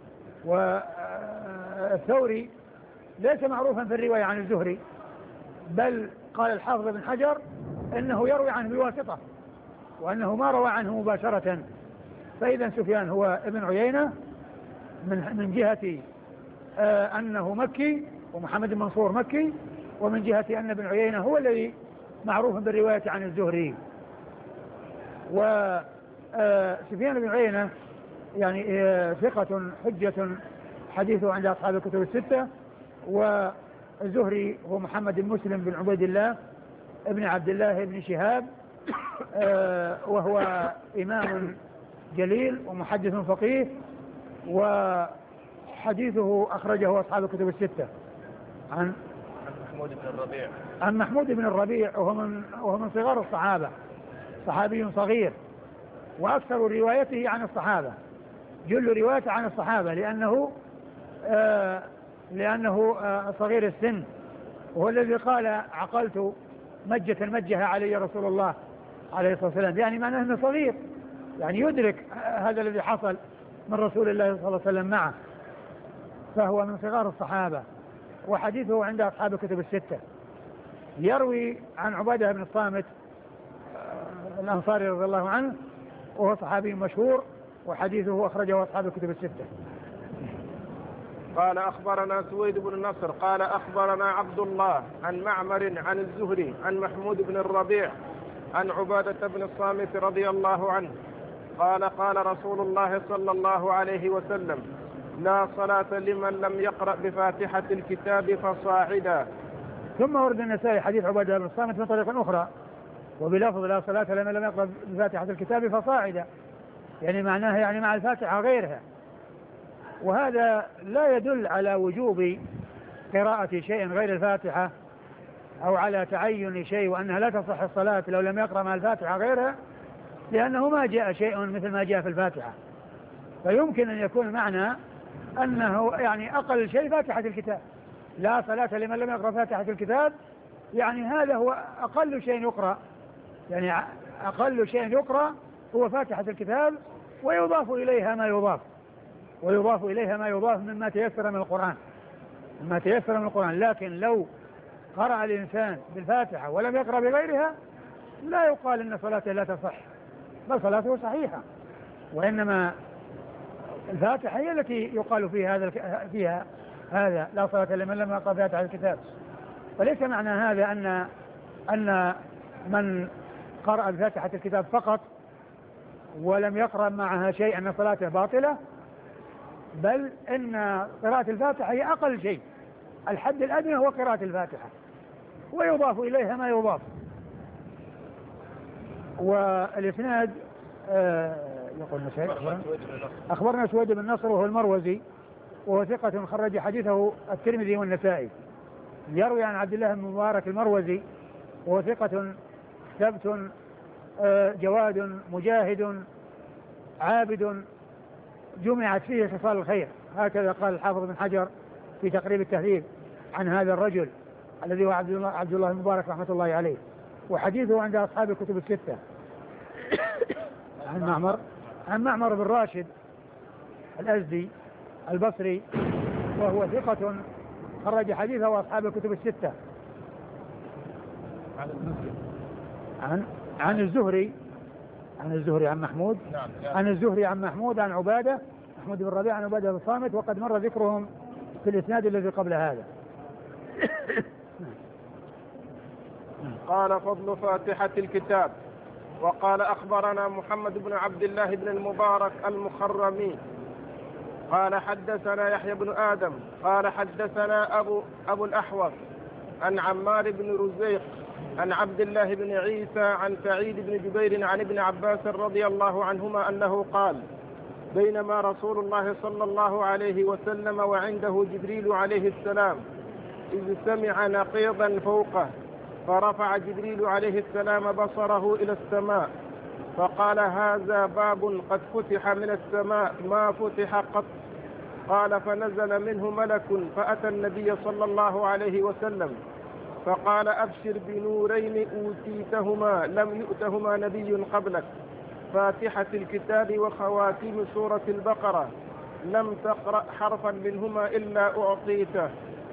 والثوري ليس معروفا في الرواية عن الزهري، بل قال الحافظ بن حجر إنه يروي عنه بواسطة وأنه ما روى عنه مباشرة. فإذا سفيان هو ابن عيينة من من جهة آه أنه مكي، ومحمد بن منصور مكي، ومن جهة أن ابن عيينة هو الذي معروف بالرواية عن الزهري. وسفيان بن عيينة يعني آه ثقة حجة حديثه عند أصحاب الكتب الستة. والزهري هو محمد بن مسلم بن عبيد الله ابن عبد الله بن شهاب، آه وهو إمام جليل ومحدث فقيه، وحديثه أخرجه أصحاب الكتب الستة. عن محمود بن الربيع عن محمود بن الربيع وهو من وهو من صغار الصحابة، صحابي صغير، وأكثر روايته عن الصحابة، جل روايته عن الصحابة، لأنه آه لأنه آه صغير السن، وهو الذي قال: عقلت مجة مجها علي رسول الله عليه الصلاة والسلام، يعني معناه أنه صغير، يعني يدرك هذا الذي حصل من رسول الله صلى الله عليه وسلم معه، فهو من صغار الصحابة، وحديثه عند أصحاب الكتب الستة. يروي عن عبادة بن الصامت الأنصاري رضي الله عنه، وهو صحابي مشهور، وحديثه أخرجه أصحاب الكتب الستة. قال أخبرنا سويد بن نصر قال أخبرنا عبد الله عن معمر عن الزهري عن محمود بن الربيع عن عبادة بن الصامت رضي الله عنه قال: قال رسول الله صلى الله عليه وسلم: لا صلاة لمن لم يقرأ بفاتحة الكتاب فصاعدا. ثم ورد النسائي حديث عبادة بن الصامت من طريق أخرى وبلفظ: لا صلاة لمن لم يقرأ بفاتحة الكتاب فصاعدا، يعني معناها يعني مع الفاتحة غيرها. وهذا لا يدل على وجوب قراءة شيء غير الفاتحة أو على تعين شيء وأنها لا تصح الصلاة لو لم يقرأ مع الفاتحة غيرها، لأنه ما جاء شيء مثل ما جاء في الفاتحة. فيمكن أن يكون معنى أنه يعني أقل شيء فاتحة الكتاب، لا صلاة لمن لم يقرأ فاتحة الكتاب، يعني هذا هو أقل شيء يقرأ، يعني أقل شيء يقرأ هو فاتحة الكتاب، ويضاف إليها ما يضاف ويضاف إليها ما يضاف مما تيسر من القرآن مما تيسر من القرآن. لكن لو قرأ الإنسان بالفاتحة ولم يقرأ بغيرها لا يقال إن صلاته لا تصح، بل صلاته صحيحة، وإنما الفاتحة هي التي يقال فيها هذا فيها هذا لا صلاة لمن لم يقرأ فاتحة الكتاب. فليس معنى هذا أن أن من قرأ بفاتحة الكتاب فقط ولم يقرأ معها شيء أن صلاته باطلة، بل إن قراءة الفاتحة هي أقل شيء، الحد الأدنى هو قراءة الفاتحة، ويضاف إليها ما يضاف. والإسناد آه يقول أخبرنا سويد بن نصر وهو المروزي وهو ثقة خرج حديثه الترمذي والنسائي، يروي عن عبد الله بن مبارك المروزي وهو ثقة ثبت آه جواد مجاهد عابد جمعت فيه خصال الخير، هكذا قال الحافظ بن حجر في تقريب التهذيب عن هذا الرجل الذي هو عبد الله, عبد الله المبارك رحمة الله عليه، وحديثه عند أصحاب الكتب الستة. عن معمر عن معمر بن راشد الأزدي البصري وهو ثقة خرج حديثه أصحاب الكتب الستة. عن عن الزهري عن الزهري عن محمود عن الزهري عن محمود عن عبادة محمود بن ربيعة عن عبادة بن الصامت، وقد مر ذكرهم في الإسناد الذي قبل هذا. قال فضل فاتحة الكتاب. وقال أخبرنا محمد بن عبد الله بن المبارك المخرمي قال حدثنا يحيى بن آدم قال حدثنا أبو, أبو الأحوص عن عمار بن رزيق عن عبد الله بن عيسى عن سعيد بن جبير عن ابن عباس رضي الله عنهما أنه قال بينما رسول الله صلى الله عليه وسلم وعنده جبريل عليه السلام إذ سمع نقيضا فوقه، فرفع جبريل عليه السلام بصره إلى السماء فقال هذا باب قد فتح من السماء ما فتح قط. قال فنزل منه ملك فأتى النبي صلى الله عليه وسلم فقال أبشر بنورين أوتيتهما لم يؤتهما نبي قبلك، فاتحة الكتاب وخواتيم سورة البقرة، لم تقرأ حرفا منهما إلا أعطيته.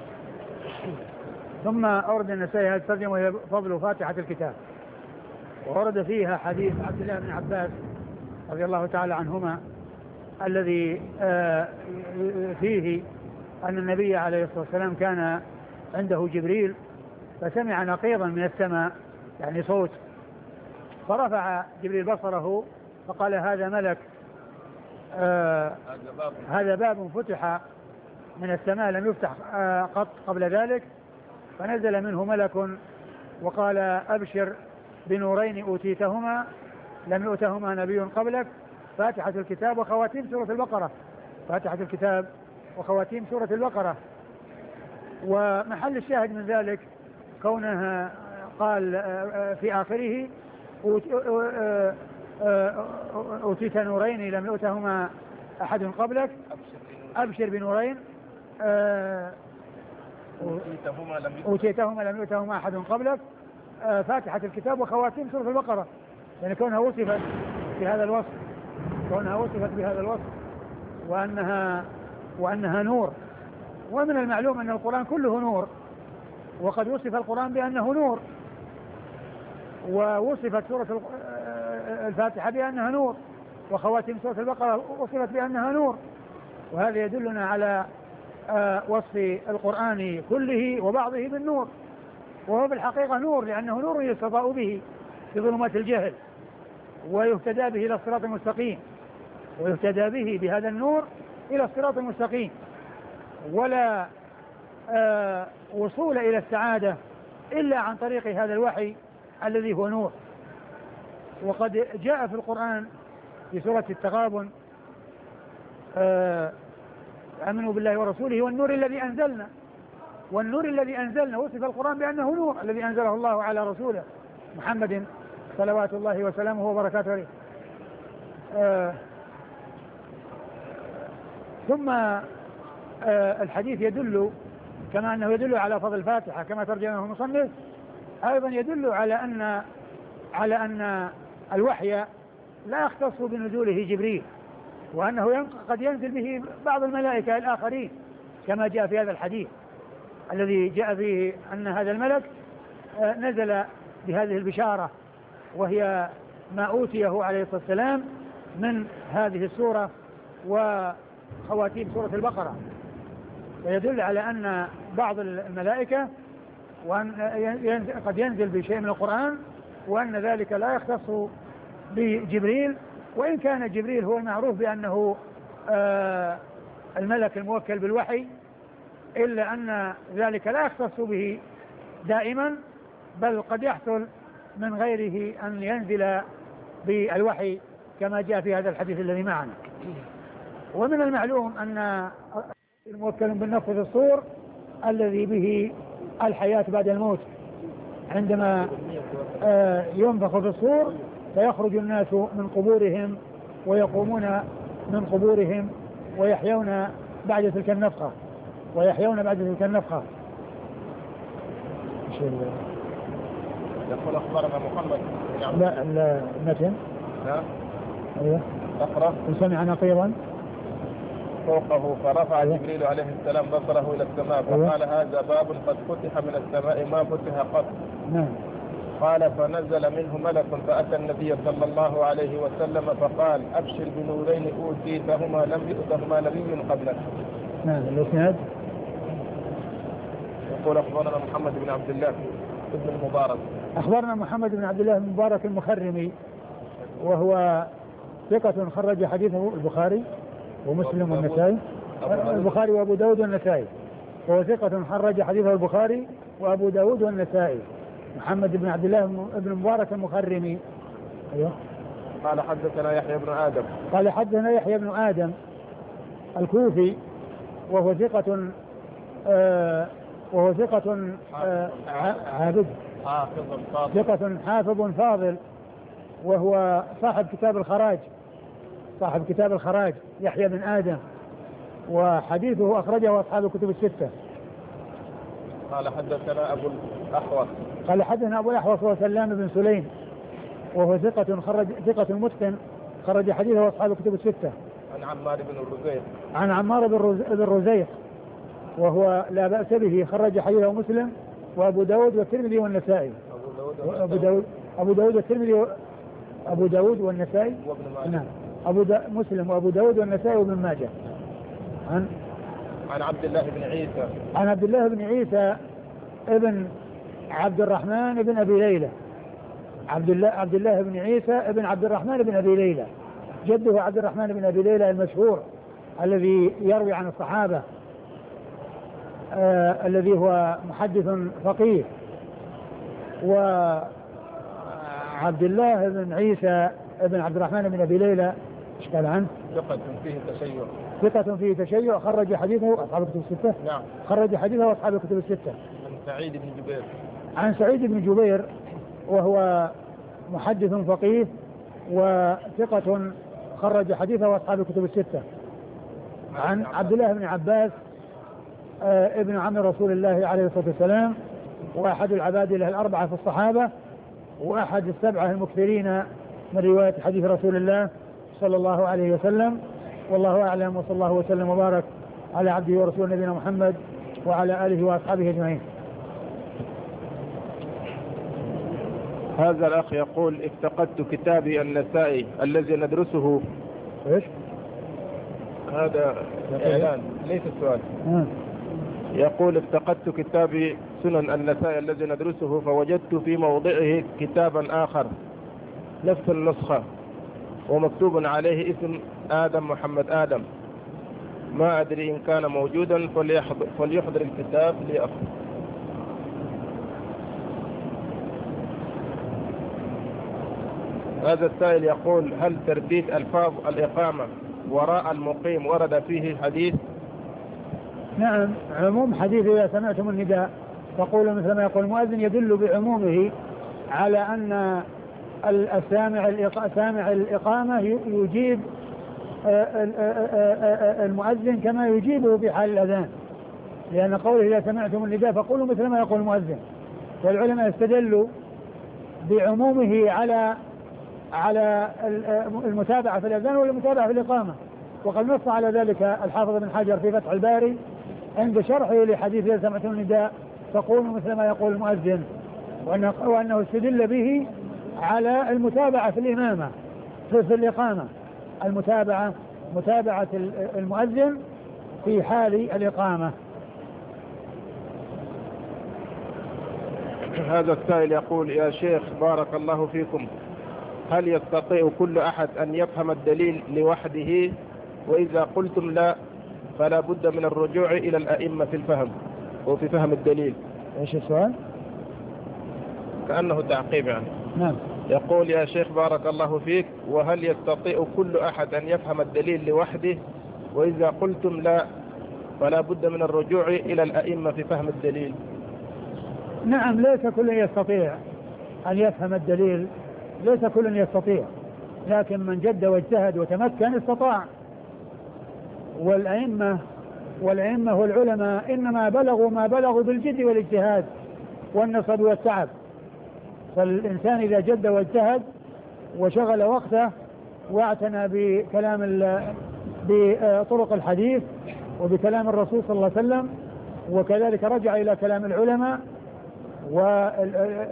ثم أورد النسائي هذه الترجمة وهي فضل فاتحة الكتاب، وورد فيها حديث عبد الله بن عباس رضي الله تعالى عنهما الذي فيه أن النبي عليه الصلاة والسلام كان عنده جبريل فسمع نقيضا من السماء يعني صوت، فرفع جبريل بصره فقال هذا ملك آه هذا باب فتح من السماء لم يفتح آه قط قبل ذلك، فنزل منه ملك وقال أبشر بنورين أوتيتهما لم يؤتهما نبي قبلك، فاتحة الكتاب وخواتيم سورة البقرة فاتحة الكتاب وخواتيم سورة البقرة. ومحل الشاهد من ذلك كونها قال في آخره أوتيت نورين لم يؤتهما أحد قبلك، أبشر بنورين أوتيتهما لم يؤتهما أحد قبلك، فاتحة الكتاب وخواتيم سورة البقرة، يعني كونها وصفت بهذا الوصف كونها وصفت بهذا الوصف وأنها وأنها نور. ومن المعلوم أن القرآن كله نور، وقد وصف القرآن بأنه نور، ووصفت سورة الفاتحة بأنها نور، وخواتيم سورة البقرة وصفت بأنها نور، وهذا يدلنا على وصف القرآن كله وبعضه بالنور، وهو بالحقيقة نور لأنه نور يستضاء به في ظلمات الجهل ويهتدى به إلى الصراط المستقيم ويهتدى به بهذا النور إلى الصراط المستقيم، ولا آه وصول إلى السعادة إلا عن طريق هذا الوحي الذي هو نور. وقد جاء في القرآن في سورة التغابن آه آمنوا بالله ورسوله والنور الذي أنزلنا، والنور الذي أنزلنا وصف القرآن بأنه نور الذي أنزله الله على رسوله محمد صلوات الله وسلامه وبركاته عليه. آه ثم آه الحديث يدل كما أنه يدل على فضل الفاتحة كما ترجمه المصنف، أيضا يدل على أن على أن الوحي لا يختص بنزوله جبريل، وأنه قد ينزل به بعض الملائكة الآخرين كما جاء في هذا الحديث الذي جاء فيه أن هذا الملك نزل بهذه البشارة وهي ما أوتيه عليه الصلاة والسلام من هذه السورة وخواتيم سورة البقرة، ويدل على أن بعض الملائكة وأن قد ينزل بشيء من القرآن، وأن ذلك لا يختص بجبريل، وإن كان جبريل هو المعروف بأنه آه الملك الموكل بالوحي، إلا أن ذلك لا يختص به دائما، بل قد يحصل من غيره أن ينزل بالوحي كما جاء في هذا الحديث الذي معنا. ومن المعلوم أن الموكل بالنفخ في الصور الذي به الحياة بعد الموت، عندما آه ينفخ في الصور فيخرج الناس من قبورهم ويقومون من قبورهم ويحيون بعد تلك النفخة ويحيون بعد تلك النفخة. يقول أخبرنا محمد. لا لا متن. لا. أيوه. أقرأ. سمع نقيرا فوقه فرفع جبريل عليه السلام بصره إلى السماء فقال هذا باب قد فتح من السماء ما فتح قط. نعم. قال فنزل منه ملك فأتى النبي صلى الله عليه وسلم فقال أبشر بنورين أوتيتهما لم يؤتهما نبي قبلك. نعم. الإسناد. يقول أخبرنا محمد بن عبد الله ابن المبارك. أخبرنا محمد بن عبد الله بن المبارك المخرمي وهو ثقة خرج حديثه البخاري ومسلم والنسائي، البخاري وأبو داود والنسائي، وهو ثقة خرج حديثه البخاري وأبو داود والنسائي، محمد بن عبد الله بن المبارك المخرمي. أيوه. قال حدثنا يحيى بن آدم. قال حدثنا يحيى بن آدم الكوفي وهو ثقة آه وهو ثقة آه عابد ثقة حافظ فاضل، وهو صاحب كتاب الخراج صاحب كتاب الخراج يحيى بن آدم، وحديثه أخرجه أصحاب الكتب الستة. قال حدثنا أبو الأحوص. قال حدثنا أبو الأحوص وهو سلام بن سليم وهو ثقة خرج ثقة متقن خرج حديثه أصحاب الكتب الستة. عن عمار بن الرزيق. عن عمار بن الرزيق وهو لا بأس به خرج حديثه مسلم وأبو داود والترمذي والنسائي. أبو داود أبو داود والترمذي أبو داود والنسائي وابن ماجه. نعم. أبو دا مسلم وأبو داود والنسائي وابن ماجه. عن عن عبد الله بن عيسى. عن عبد الله بن عيسى ابن عبد الرحمن بن أبي ليلى. عبد الله عبد الله بن عيسى ابن عبد الرحمن بن أبي ليلى، جده عبد الرحمن بن أبي ليلى المشهور الذي يروي عن الصحابة، آه الذي هو محدث فقيه. وعبد الله بن عيسى ابن عبد الرحمن بن أبي ليلى ايش قال عنه؟ ثقة فيه تشيع. ثقة فيه تشيع خرج حديثه أصحاب الكتب الستة. نعم. خرج حديثه أصحاب الكتب الستة. عن سعيد بن جبير. عن سعيد بن جبير وهو محدث فقيه وثقة خرج حديثه أصحاب الكتب الستة. عن عبد الله بن عباس آه ابن عم رسول الله عليه الصلاة والسلام، وأحد العباد له الأربعة في الصحابة، وأحد السبعة المكثرين من رواية حديث رسول الله صلى الله عليه وسلم. والله أعلم، وصلى الله وسلم وبارك على عبده ورسوله نبينا محمد وعلى آله وأصحابه أجمعين. هذا الأخ يقول افتقدت كتابي النسائي الذي ندرسه. إيش؟ هذا إعلان ليس السؤال. آه. يقول افتقدت كتابي سنن النسائي الذي ندرسه فوجدت في موضعه كتابا آخر نفس النسخة ومكتوب عليه اسم آدم محمد آدم، ما أدري إن كان موجودا فليحضر, فليحضر الكتاب ليأخذ. هذا السائل يقول هل ترديد ألفاظ الإقامة وراء المقيم ورد فيه حديث؟ نعم، عموم حديث إذا سمعتم النداء فقولوا مثل ما يقول المؤذن يدل بعمومه على أن السامع سامع الإقامة يجيب المؤذن كما يجيبه في حال الأذان، لأن قوله إذا سمعتم النداء فقولوا مثل ما يقول المؤذن. والعلماء استدلوا بعمومه على على المتابعة في الأذان والمتابعة في الإقامة، وقد نص على ذلك الحافظ بن حجر في فتح الباري عند شرحه لحديث إذا سمعتم النداء فقولوا مثل ما يقول المؤذن، وأنه استدل به على المتابعة في الإمامة في, في الإقامة، المتابعة متابعة المؤذن في حال الإقامة. هذا السائل يقول: يا شيخ بارك الله فيكم، هل يستطيع كل أحد أن يفهم الدليل لوحده؟ وإذا قلتم لا فلا بد من الرجوع إلى الأئمة في الفهم وفي فهم الدليل. إيش السؤال؟ كأنه تعقيب يعني. نعم. يقول: يا شيخ بارك الله فيك، وهل يستطيع كل أحد أن يفهم الدليل لوحده؟ وإذا قلتم لا فلا بد من الرجوع إلى الأئمة في فهم الدليل. نعم، ليس كل يستطيع أن يفهم الدليل، ليس كل يستطيع، لكن من جد واجتهد وتمكن استطاع. والأئمة والأئمة والعلماء إنما بلغوا ما بلغوا بالجد والاجتهاد والنصب والتعب. فالإنسان إذا جد واجتهد وشغل وقته واعتنى بكلام بطرق الحديث وبكلام الرسول صلى الله عليه وسلم، وكذلك رجع إلى كلام العلماء وال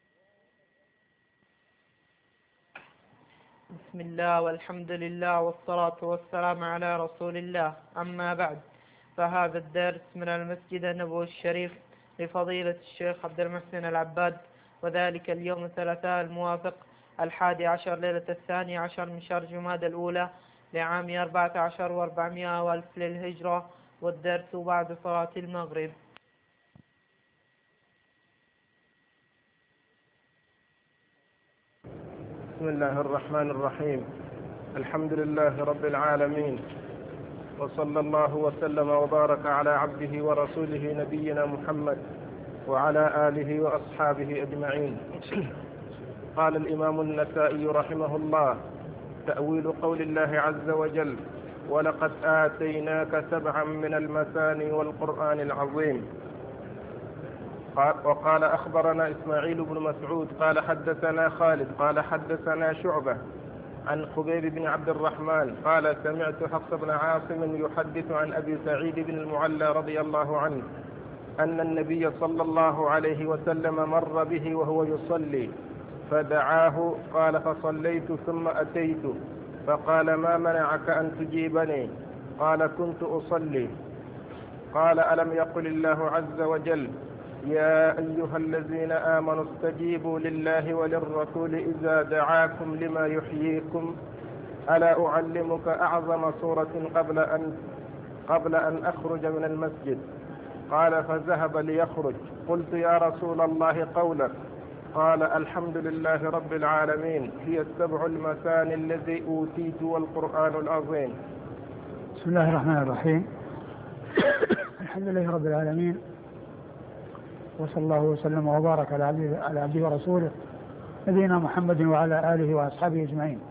بسم الله والحمد لله والصلاة والسلام على رسول الله، أما بعد، فهذا الدرس من المسجد النبوي الشريف لفضيلة الشيخ عبد المحسن العباد، وذلك اليوم الثلاثاء الموافق الحادي عشر ليلة الثاني عشر من شهر جمادى الأولى لعام أربعة عشر وأربعمائة والف للهجرة، والدرس بعد صلاة المغرب. بسم الله الرحمن الرحيم. الحمد لله رب العالمين، وصلى الله وسلم وبارك على عبده ورسوله نبينا محمد وعلى آله وأصحابه أجمعين. قال الإمام النسائي رحمه الله: تأويل قول الله عز وجل: ولقد آتيناك سبعا من المثاني والقرآن العظيم. وقال: أخبرنا إسماعيل بن مسعود قال حدثنا خالد قال حدثنا شعبة عن خبيب بن عبد الرحمن قال: سمعت حفص بن عاصم يحدث عن أبي سعيد بن المعلى رضي الله عنه أن النبي صلى الله عليه وسلم مر به وهو يصلي فدعاه، قال: فصليت ثم أتيت فقال: ما منعك أن تجيبني؟ قال: كنت أصلي. قال: ألم يقل الله عز وجل: يا أيها الذين آمنوا استجيبوا لله وللرسول إذا دعاكم لما يحييكم، ألا أعلمك أعظم سورة قبل أن قبل أن أخرج من المسجد؟ قال: فذهب ليخرج. قلت: يا رسول الله قولك. قال: الحمد لله رب العالمين، هي السبع المثاني الذي أوتيت والقرآن العظيم. بسم الله الرحمن الرحيم. الحمد لله رب العالمين، وصلى الله وسلم وبارك على عبده ورسوله نبينا محمد وعلى آله وأصحابه أجمعين.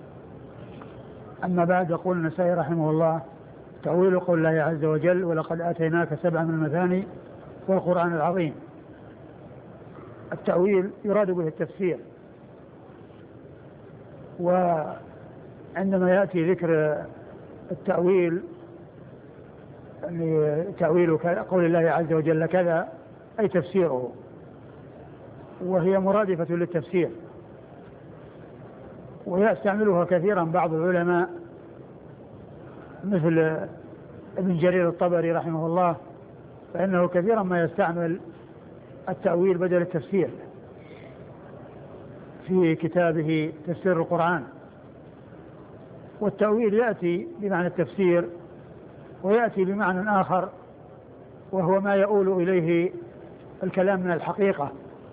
أما بعد، يقول النسائي رحمه الله: تأويل قول الله عز وجل: ولقد آتيناك سبعا من المثاني والقرآن العظيم. التأويل يراد به التفسير، وعندما يأتي ذكر التأويل تأويل قول الله عز وجل كذا أي تفسيره، وهي مرادفة للتفسير، ويستعملها كثيرا بعض العلماء مثل ابن جرير الطبري رحمه الله، فإنه كثيرا ما يستعمل التأويل بدل التفسير في كتابه تفسير القرآن. والتأويل يأتي بمعنى التفسير ويأتي بمعنى آخر، وهو ما يؤول إليه الكلام من الحقيقة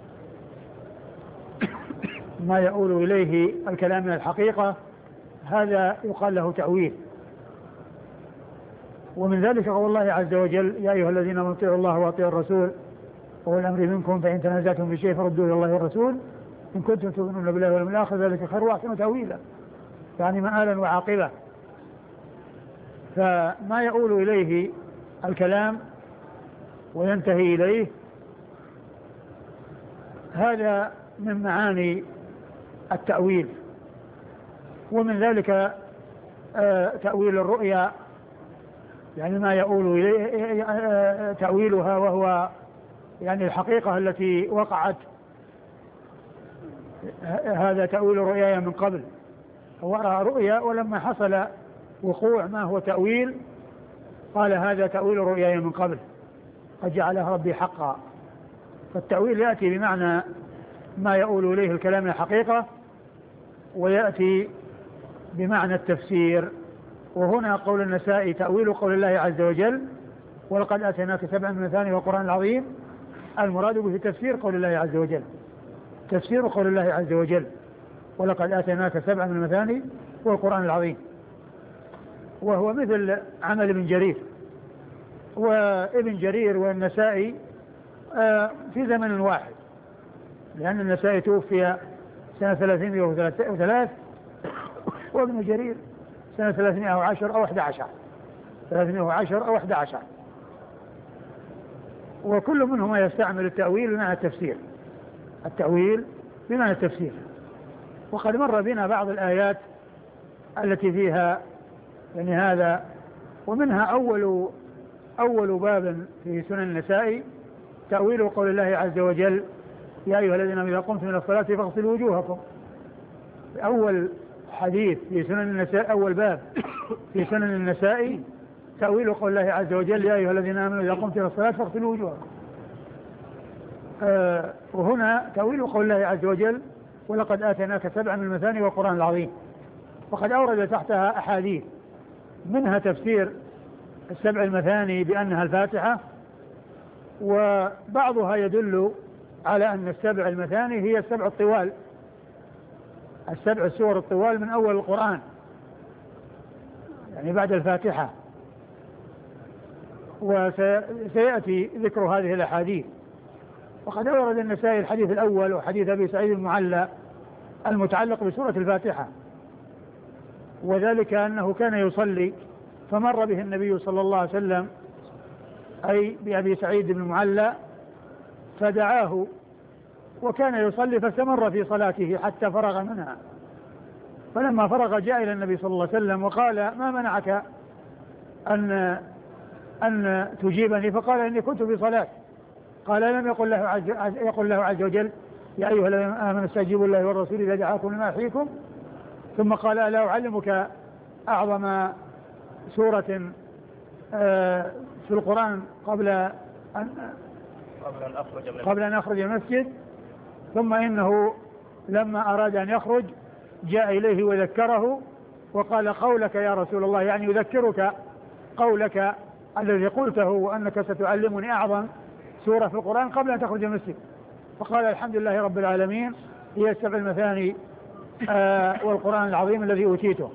ما يؤول إليه الكلام من الحقيقة هذا يقال له تأويل. ومن ذلك قول الله عز وجل يا أيها الذين آمنوا اطيعوا الله وأطيعوا الرسول وأولي الأمر منكم فإن تنازعتم في شيء فردوه إلى الله والرسول إن كنتم تؤمنون بالله واليوم الآخر ذلك خير وأحسن تأويلا، يعني مآلا وعاقبة. فما يؤول إليه الكلام وينتهي إليه هذا من معاني التأويل. ومن ذلك آه تأويل الرؤيا، يعني ما يؤول إليه آه تأويلها وهو يعني الحقيقة التي وقعت، هذا تأويل رؤياي من قبل. هو رأى رؤيا ولما حصل وقوع ما هو تأويل قال هذا تأويل رؤياي من قبل قد جعلها ربي حقا. فالتأويل يأتي بمعنى ما يؤول إليه الكلام الحقيقة، ويأتي بمعنى التفسير. وهنا قول النسائي تأويل قول الله عز وجل ولقد آتيناك سبعا من المثاني والقرآن العظيم، المراد به تفسير قول الله عز وجل، تفسير قول الله عز وجل ولقد آتيناك سبعا من المثاني والقرآن العظيم. وهو مثل عمل ابن جرير، وابن جرير والنسائي في زمن واحد، لأن النسائي توفي سنة ثلاثمائة وثلاث وابن جرير سنة ثلاثمائة وعشرة أو أحد عشر ثلاثمائة وعشرة أو أحد عشر، وكل منهما يستعمل التأويل بمعنى التفسير، التأويل بمعنى التفسير. وقد مر بنا بعض الآيات التي فيها يعني هذا، ومنها أول أول باب في سنن النسائي تأويل قول الله عز وجل يا أيها الذين آمنوا إذا قمتم إلى الصلاة فاغسلوا وجوهكم. أول حديث في سنن النسائي، أول باب في سنن النسائي تأويل قول الله عز وجل يا أيها الذين آمنوا إذا قمتم إلى الصلاة فاغسلوا وجوهكم. آه وهنا تأويل قول الله عز وجل ولقد آتيناك سبعا من المثاني والقرآن العظيم. وقد أورد تحتها أحاديث، منها تفسير السبع المثاني بأنها الفاتحة، وبعضها يدل على أن السبع المثاني هي السبع الطوال، السبع السور الطوال من أول القرآن يعني بعد الفاتحة. وسيأتي ذكر هذه الأحاديث. وقد أورد النسائي الحديث الأول وحديث أبي سعيد المعلى المتعلق بسورة الفاتحة، وذلك أنه كان يصلي فمر به النبي صلى الله عليه وسلم أي بأبي سعيد بن المعلى فدعاه، وكان يصلي فاستمر في صلاته حتى فرغ منها. فلما فرغ جاء إلى النبي صلى الله عليه وسلم وقال ما منعك أن أن تجيبني؟ فقال إني كنت في صلاة. قال لم يقل له عز, يقول له عز وجل يا أيها الذين آمنوا استجيبوا الله والرسول إذا دعاكم لما يحييكم؟ ثم قال ألا أعلمك أعظم سورة في القرآن قبل أن قبل أن أخرج من قبل أن أخرج من المسجد؟ ثم إنه لما أراد أن يخرج جاء إليه وذكره وقال قولك يا رسول الله، يعني يذكرك قولك الذي قلته وأنك ستعلمني أعظم سورة في القرآن قبل أن تخرج من المسجد. فقال الحمد لله رب العالمين هي السبع المثاني آه والقرآن العظيم الذي أوتيته.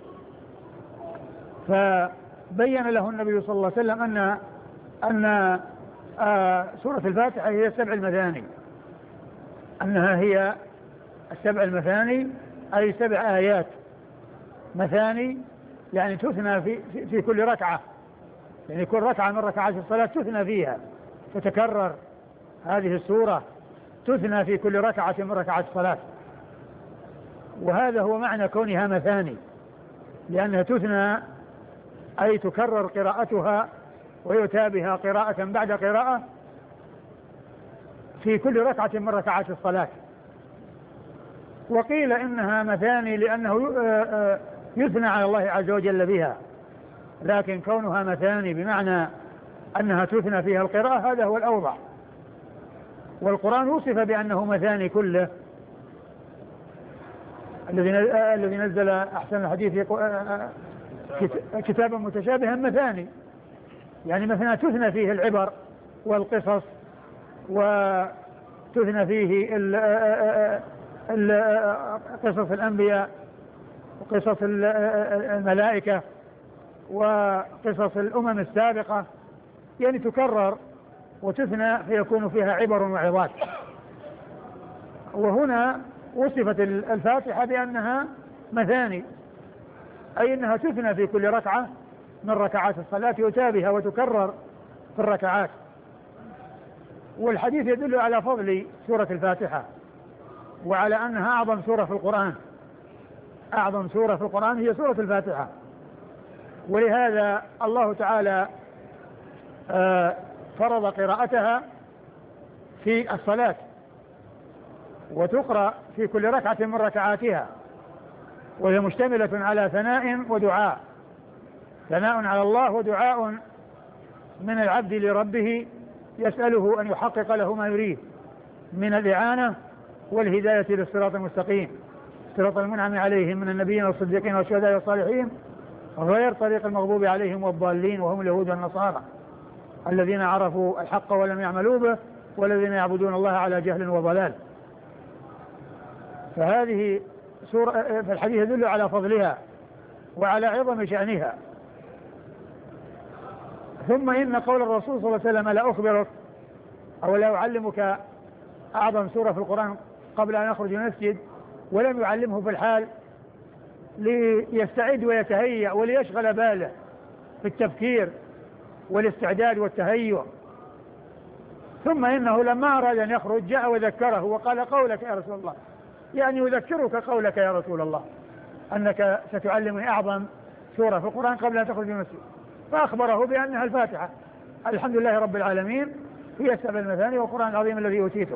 فبين له النبي صلى الله عليه وسلم أن أن آه سورة الفاتحة هي السبع المثاني، أنها هي السبع المثاني أي سبع آيات مثاني، يعني تثنى في, في, في كل ركعة، يعني كل ركعة من ركعات الصلاة تثنى فيها، تتكرر هذه السورة تثنى في كل ركعة من ركعات الصلاة. وهذا هو معنى كونها مثاني، لأنها تثنى أي تكرر قراءتها ويؤتى بها قراءة بعد قراءة في كل ركعة من ركعات الصلاة. وقيل إنها مثاني لأنه يثنى على الله عز وجل بها، لكن كونها مثاني بمعنى أنها تثنى فيها القراءة هذا هو الأوضح. والقرآن وصف بأنه مثاني كله، الذي نزل أحسن الحديث كتابا متشابها مثاني، يعني مثلا تثنى فيه العبر والقصص وتثنى فيه قصص الأنبياء وقصص الملائكة وقصص الأمم السابقة يعني تكرر وتثنى فيكون فيها عبر وعظات. وهنا وصفت الفاتحة بأنها مثاني، أي أنها تثنى في كل ركعة من ركعات الصلاة يتابها وتكرر في الركعات. والحديث يدل على فضل سورة الفاتحة وعلى أنها أعظم سورة في القرآن، أعظم سورة في القرآن هي سورة الفاتحة. ولهذا الله تعالى فرض قراءتها في الصلاة وتقرأ في كل ركعة من ركعاتها، وهي مشتملة على ثناء ودعاء، ثناء على الله ودعاء من العبد لربه يسأله أن يحقق له ما يريد من الإعانة والهداية للصراط المستقيم، صراط المنعم عليهم من النبيين والصديقين والشهداء والصالحين غير طريق المغضوب عليهم والضالين وهم اليهود والنصارى الذين عرفوا الحق ولم يعملوا به والذين يعبدون الله على جهل وضلال. فهذه سورة، فالحديث يدل على فضلها وعلى عظم شأنها. ثم إن قول الرسول صلى الله عليه وسلم لا أخبرك أو لا أعلمك أعظم سورة في القرآن قبل أن يخرج من المسجد، ولم يعلمه في الحال ليستعد ويتهيأ وليشغل باله في التفكير والاستعداد والتهيؤ. ثم إنه لما أراد أن يخرج جاء وذكره وقال قولك يا رسول الله، يعني يذكرك قولك يا رسول الله أنك ستعلمني أعظم سورة في القرآن قبل أن تخرج من المسجد، فأخبره بأنها الفاتحة. الحمد لله رب العالمين هي السبع المثاني والقرآن العظيم الذي أوتيته.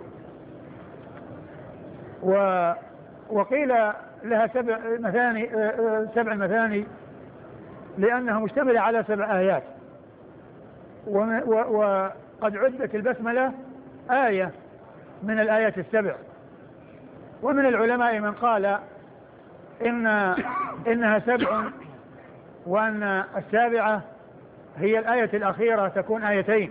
و... وقيل لها سبع مثاني سبع مثاني لأنها مشتملة على سبع آيات، وقد عدت البسملة آية من الآيات السبع. ومن العلماء من قال إن إنها سبع وأن السابعة هي الآية الأخيرة تكون آيتين،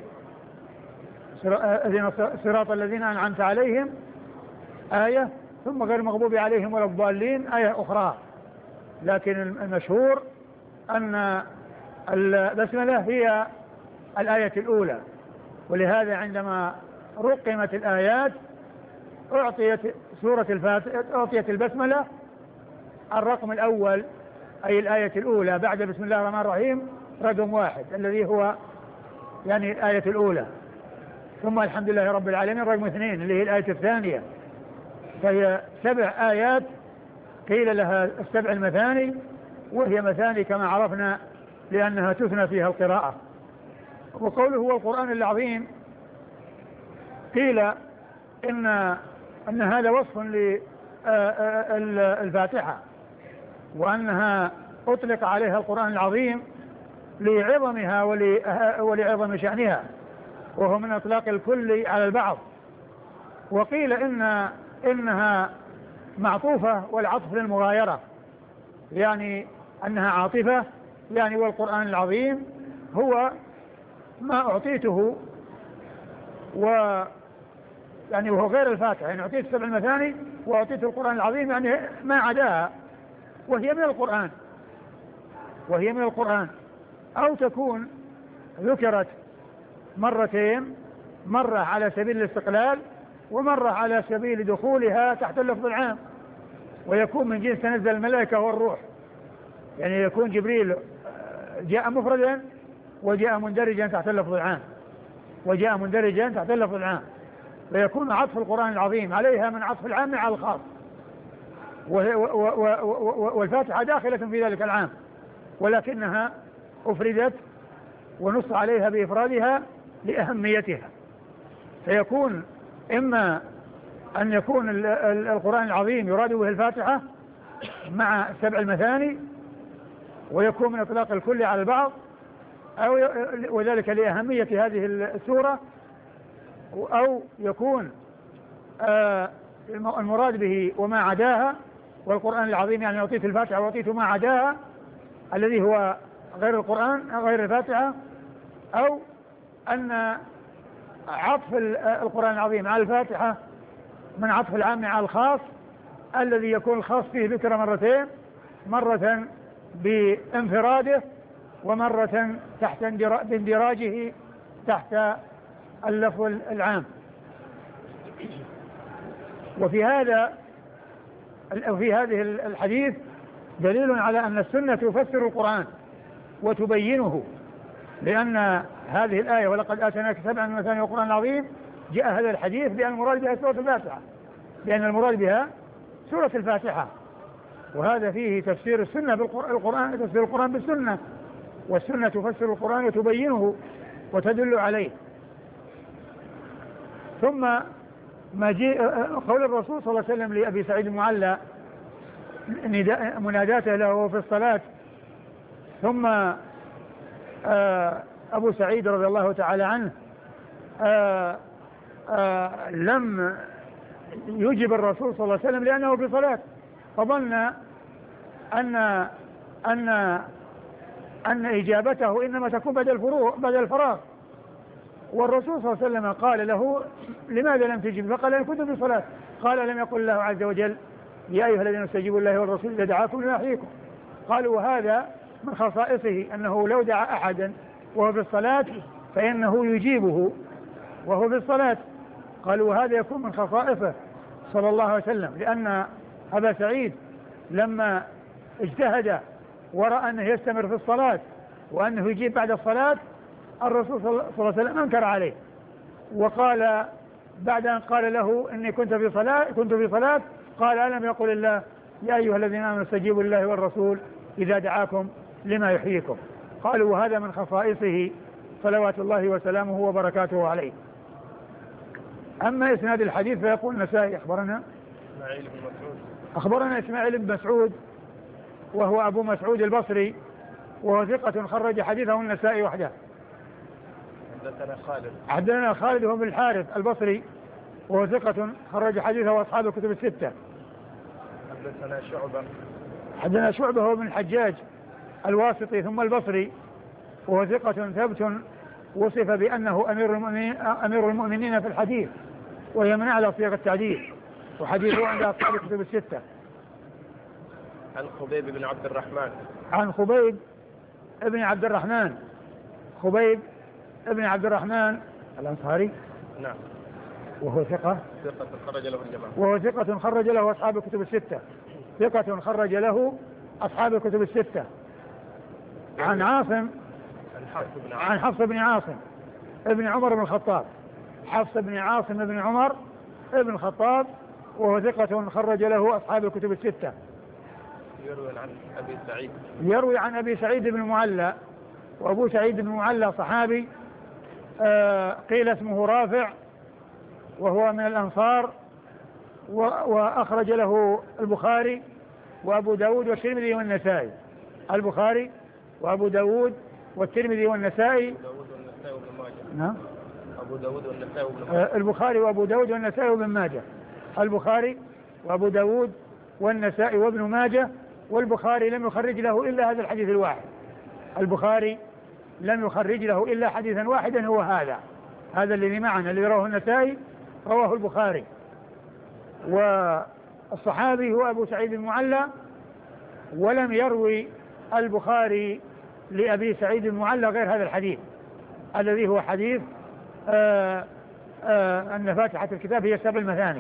صراط الذين أنعمت عليهم آية ثم غير المغضوب عليهم ولا الضالين آية أخرى. لكن المشهور أن البسملة هي الآية الأولى، ولهذا عندما رقمت الآيات أعطيت سورة الفاتحة أعطيت البسملة الرقم الأول أي الآية الأولى بعد بسم الله الرحمن الرحيم رقم واحد الذي هو يعني الآية الأولى، ثم الحمد لله رب العالمين رقم اثنين اللي هي الآية الثانية. فهي سبع آيات قيل لها السبع المثاني، وهي مثاني كما عرفنا لأنها تثنى فيها القراءة. وقوله هو القرآن العظيم قيل إن أن هذا وصف للفاتحة وأنها أطلق عليها القرآن العظيم لعظمها ولعظم شأنها، وهو من إطلاق الكل على البعض. وقيل إن إنها معطوفة والعطف للمغايرة، يعني أنها عاطفة، يعني والقرآن العظيم هو ما أعطيته و يعني وهو غير الفاتحة، يعني أعطيت سبع المثاني وأعطيت القرآن العظيم يعني ما عداها، وهي من القرآن وهي من القرآن أو تكون ذكرت مرتين، مرة على سبيل الاستقلال ومرة على سبيل دخولها تحت اللفظ العام، ويكون من جنس تنزل الملائكة والروح، يعني يكون جبريل جاء مفردا وجاء مندرجا تحت اللفظ العام وجاء مندرجا تحت اللفظ العام، فيكون عطف القرآن العظيم عليها من عطف العام على الخاص، والفاتحة داخلة في ذلك العام، ولكنها أفردت ونص عليها بإفرادها لأهميتها. فيكون إما أن يكون القرآن العظيم يراد به الفاتحة مع سبع المثاني ويكون من إطلاق الكل على البعض، أو وذلك لأهمية هذه السورة، أو يكون آه المراد به وما عداها، والقرآن العظيم يعني أعطيت الفاتحة وأعطيت ما عداها الذي هو غير القرآن غير الفاتحة، أو أن عطف القرآن العظيم على الفاتحة من عطف العام على الخاص الذي يكون الخاص فيه ذكر مرتين، مرة بانفراده ومرة تحت اندراجه تحت اللفظ العام. وفي هذا وفي هذه الحديث دليل على أن السنة تفسر القرآن وتبينه، لأن هذه الآية ولقد آتيناك سبعا من مثاني القرآن العظيم جاء هذا الحديث بأن المراد بها سورة الفاتحة، لأن المراد بها سورة الفاتحة. وهذا فيه تفسير السنة بالقرآن، تفسير القرآن بالسنة، والسنة تفسر القرآن وتبينه وتدل عليه. ثم ما جاء قول الرسول صلى الله عليه وسلم لأبي سعيد المعلى مناداته له في الصلاة، ثم أبو سعيد رضي الله تعالى عنه آآ آآ لم يجب الرسول صلى الله عليه وسلم لأنه في صلاة، فظن أن أن أن إجابته إنما تكون بعد الفروغ بعد الفراغ. والرسول صلى الله عليه وسلم قال له لماذا لم تجب؟ فقال أنا كنت في صلاة. قال لم يقل الله عز وجل يا أيها الذين استجيبوا الله والرسول إذا دعاكم لما يحييكم؟ قالوا وهذا من خصائصه أنه لو دعا أحدا وهو في الصلاة فإنه يجيبه وهو في الصلاة. قالوا وهذا يكون من خصائصه صلى الله عليه وسلم، لأن أبا سعيد لما اجتهد ورأى أنه يستمر في الصلاة وأنه يجيب بعد الصلاة، الرسول صلى الله عليه وسلم أنكر عليه، وقال بعد أن قال له إني كنت في صلاة كنت في صلاة قال ألم يقل الله يا أيها الذين آمنوا استجيبوا لله والرسول إذا دعاكم لما يحييكم؟ قالوا وهذا من خصائصه صلوات الله وسلامه وبركاته عليه. أما إسناد الحديث فيقول النسائي أخبرنا إسماعيل بن مسعود أخبرنا إسماعيل بن مسعود وهو أبو مسعود البصري، وهو ثقة خرج حديثه النسائي وحده. حدثنا خالد حدثنا خالد هو بن الحارث البصري، وهو ثقة خرج حديثه أصحاب الكتب الستة. حدثنا شعبة حدثنا شعبة هو بن الحجاج الواسطي ثم البصري، وهو ثقة ثبت وصف بأنه أمير المؤمنين, أمير المؤمنين في الحديث، وهي من أعلى صيغ التعديل، وحديثه عند أصحاب الكتب الستة. عن خبيب بن عبد الرحمن عن خبيب ابن عبد الرحمن خبيب ابن عبد الرحمن الأنصاري، نعم، وهو ثقة ثقة خرج له الجماعة وهو ثقة خرج له أصحاب الكتب الستة ثقة خرج له أصحاب الكتب الستة. عن عاصم عن حفص بن عاصم ابن عمر بن الخطاب حفص بن عاصم بن عمر ابن الخطاب، وهو ثقة خرج له أصحاب الكتب الستة. يروي عن أبي سعيد يروي عن أبي سعيد بن المعلى، وأبو سعيد بن المعلى صحابي آه قيل اسمه رافع، وهو من الأنصار، وأخرج له البخاري وأبو داود والترمذي والنسائي. البخاري وأبو داود والترمذي والنسائي داود والنسائي وابن ماجه. نعم أبو داود والنسائي وابن ماجه. آه البخاري وأبو داود والنسائي وابن ماجه. البخاري وأبو داود والنسائي وابن ماجه. والبخاري لم يخرج له إلا هذا الحديث الواحد. البخاري لم يخرج له إلا حديثا واحدا هو هذا هذا الذي معنا الذي رواه النسائي رواه البخاري. والصحابي هو أبو سعيد المعلى، ولم يروي البخاري لأبي سعيد المعلى غير هذا الحديث الذي هو حديث آآ آآ أن فاتحة الكتاب هي سبع المثاني.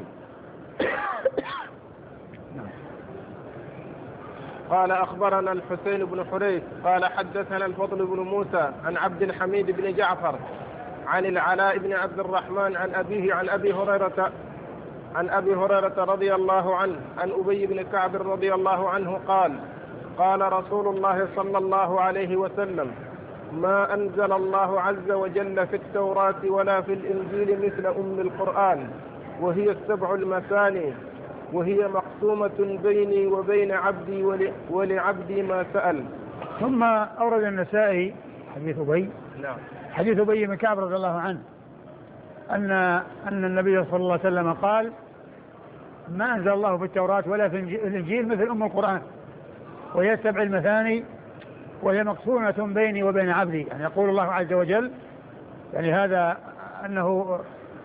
قال أخبرنا الحسين بن حريث قال حدثنا الفضل بن موسى عن عبد الحميد بن جعفر عن العلاء بن عبد الرحمن عن أبيه عن أبي هريرة عن أبي هريرة رضي الله عنه عن أبي بن كعب رضي الله عنه قال قال رسول الله صلى الله عليه وسلم ما أنزل الله عز وجل في التوراة ولا في الإنجيل مثل أم القرآن، وهي السبع المثاني، وهي مقسومة بيني وبين عبدي ولعبدي ما سأل. ثم أورد النسائي حديث أبي نعم حديث أبي بن كعب رضي الله عنه أن أن النبي صلى الله عليه وسلم قال ما أنزل الله في التوراة ولا في الإنجيل مثل أم القرآن، وهي السبع المثاني، وهي مقسومة بيني وبين عبدي. يعني يقول الله عز وجل، يعني هذا أنه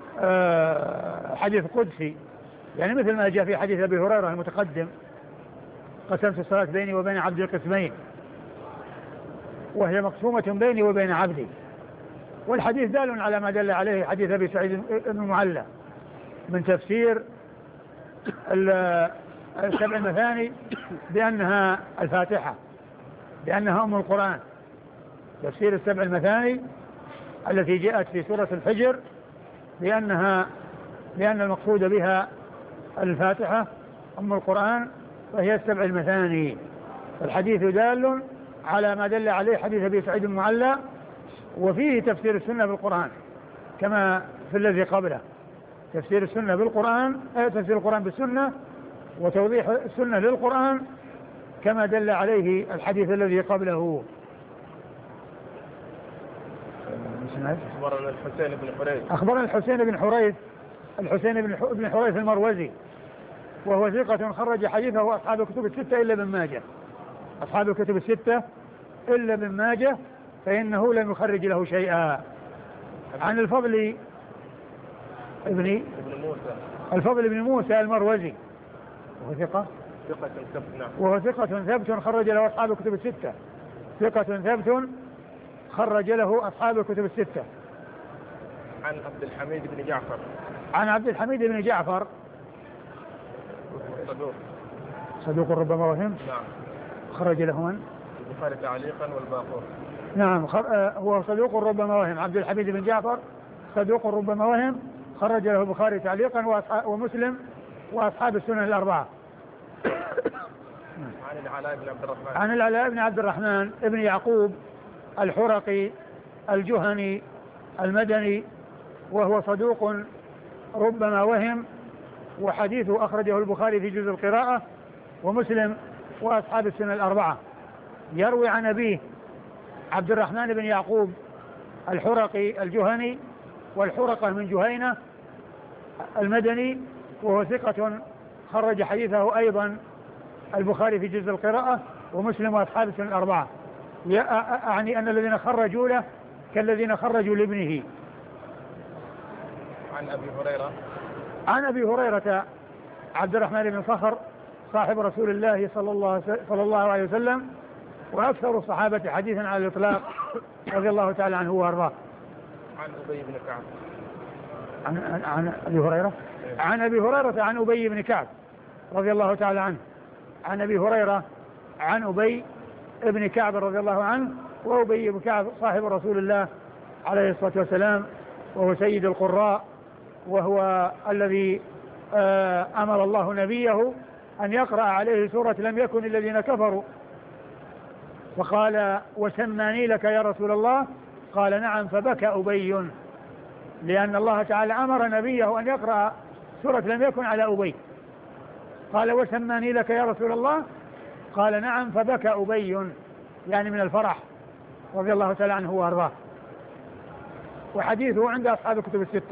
حديث قدسي، يعني مثل ما جاء في حديث أبي هريرة المتقدم قسمت الصلاة بيني وبين عبدي قسمين. وهي مقسومة بيني وبين عبدي. والحديث دال على ما دل عليه حديث أبي سعيد بن المعلى من تفسير السبع المثاني بأنها الفاتحة، بأنها أم القرآن. تفسير السبع المثاني التي جاءت في سورة الحجر بأنها لأن المقصود بها الفاتحة أم القرآن، فهي السبع المثاني. الحديث دال على ما دل عليه حديث أبي سعيد المعلى، وفيه تفسير السنة بالقرآن كما في الذي قبله، تفسير السنة بالقرآن، تفسير القرآن بالسنة، وتوضيح السنة للقرآن كما دل عليه الحديث الذي قبله. أخبرنا الحسين بن حريث أخبرنا الحسين بن حريث الحسين بن حريث المروزي، وهو ثقة خرج حديثه أصحاب الكتب الستة إلا ابن ماجه، أصحاب الكتب الستة إلا ابن ماجه فإنه لم يخرج له شيئا. عن الفضل ابن موسى الفضل بن موسى المروزي، وهو ثقة ثقة ثبت وهو ثقة ثبت خرج له أصحاب الكتب الستة، ثقة ثبت خرج له أصحاب الكتب الستة. عن عبد الحميد بن جعفر عن عبد الحميد بن جعفر صدوق صدوق ربما وهم. نعم. خرج له من؟ البخاري تعليقا والباقور. نعم هو صدوق ربما وهم. عبد الحميد بن جعفر صدوق ربما وهم، خرج له البخاري تعليقا ومسلم وأصحاب السنن الأربعة. عن العلاء بن عبد الرحمن عن العلاء بن عبد الرحمن ابن يعقوب الحرقي الجهني المدني، وهو صدوق ربما وهم، وحديثه أخرجه البخاري في جزء القراءة ومسلم وأصحاب السنن الأربعة. يروي عن أبيه عبد الرحمن بن يعقوب الحرقي الجهني، والحرقة من جهينة المدني، وهو ثقة خرج حديثه أيضا البخاري في جزء القراءة ومسلم وأصحاب السنن الأربعة. أعني أن الذين خرجوا له كالذين خرجوا لابنه. عن أبي هريرة عن أبي هريرة عبد الرحمن بن صخر صاحب رسول الله صلى الله, صلى الله عليه وسلم، وأكثر الصحابة حديثا على الإطلاق رضي الله تعالى عنه وأرضاه. عن أبي بن كعب عن, عن أبي هريرة عن أبي هريرة عن أبي بن كعب رضي الله تعالى عنه. عن أبي هريرة عن أبي ابن كعب رضي الله عنه، وأبي بن كعب صاحب رسول الله عليه الصلاة والسلام، وهو سيد القراء، وهو الذي أمر الله نبيه أن يقرأ عليه سورة لم يكن الذين كفروا، فقال وسماني لك يا رسول الله؟ قال نعم، فبكى أبي، لأن الله تعالى أمر نبيه أن يقرأ سورة لم يكن على أبي. قال وسماني لك يا رسول الله؟ قال نعم، فبكى أبي، يعني من الفرح رضي الله تعالى عنه وأرضاه. وحديثه عند أصحاب الكتب الستة.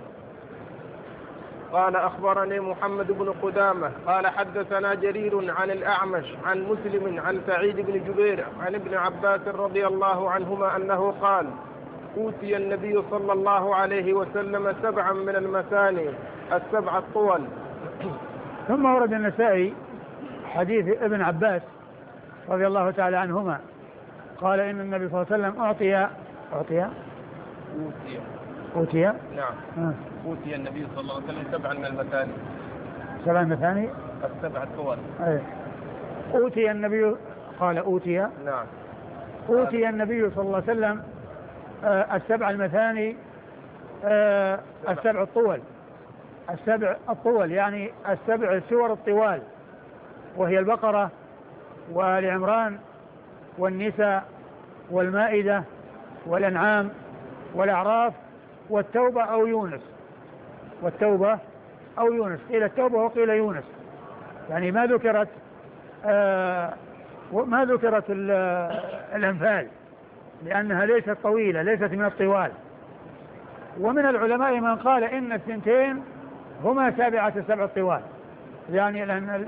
قال أخبرني محمد بن قدامة قال حدثنا جرير عن الأعمش عن مسلم عن سعيد بن جبير عن ابن عباس رضي الله عنهما أنه قال أوتي النبي صلى الله عليه وسلم سبعا من المثاني السبع الطول. ثم ورد النسائي حديث ابن عباس رضي الله تعالى عنهما قال إن النبي صلى الله عليه وسلم أعطي أعطي أوتي أوتي نعم آه. أوتي النبي صلى الله عليه وسلم سبعا من المثاني سبع مثاني السبع الطول. أيه. أوتي النبي قال أوتي نعم أوتي النبي صلى الله عليه وسلم آه السبع المثاني آه السبع الطول السبع الطول يعني السبع السور الطوال، وهي البقرة وآل عمران والنساء والمائدة والأنعام والأعراف والتوبة أو يونس والتوبة أو يونس قيل التوبة وقيل يونس، يعني ما ذكرت آه ما ذكرت الأنفال لأنها ليست طويلة، ليست من الطوال. ومن العلماء من قال إن الثنتين هما سابعة السبع الطوال، يعني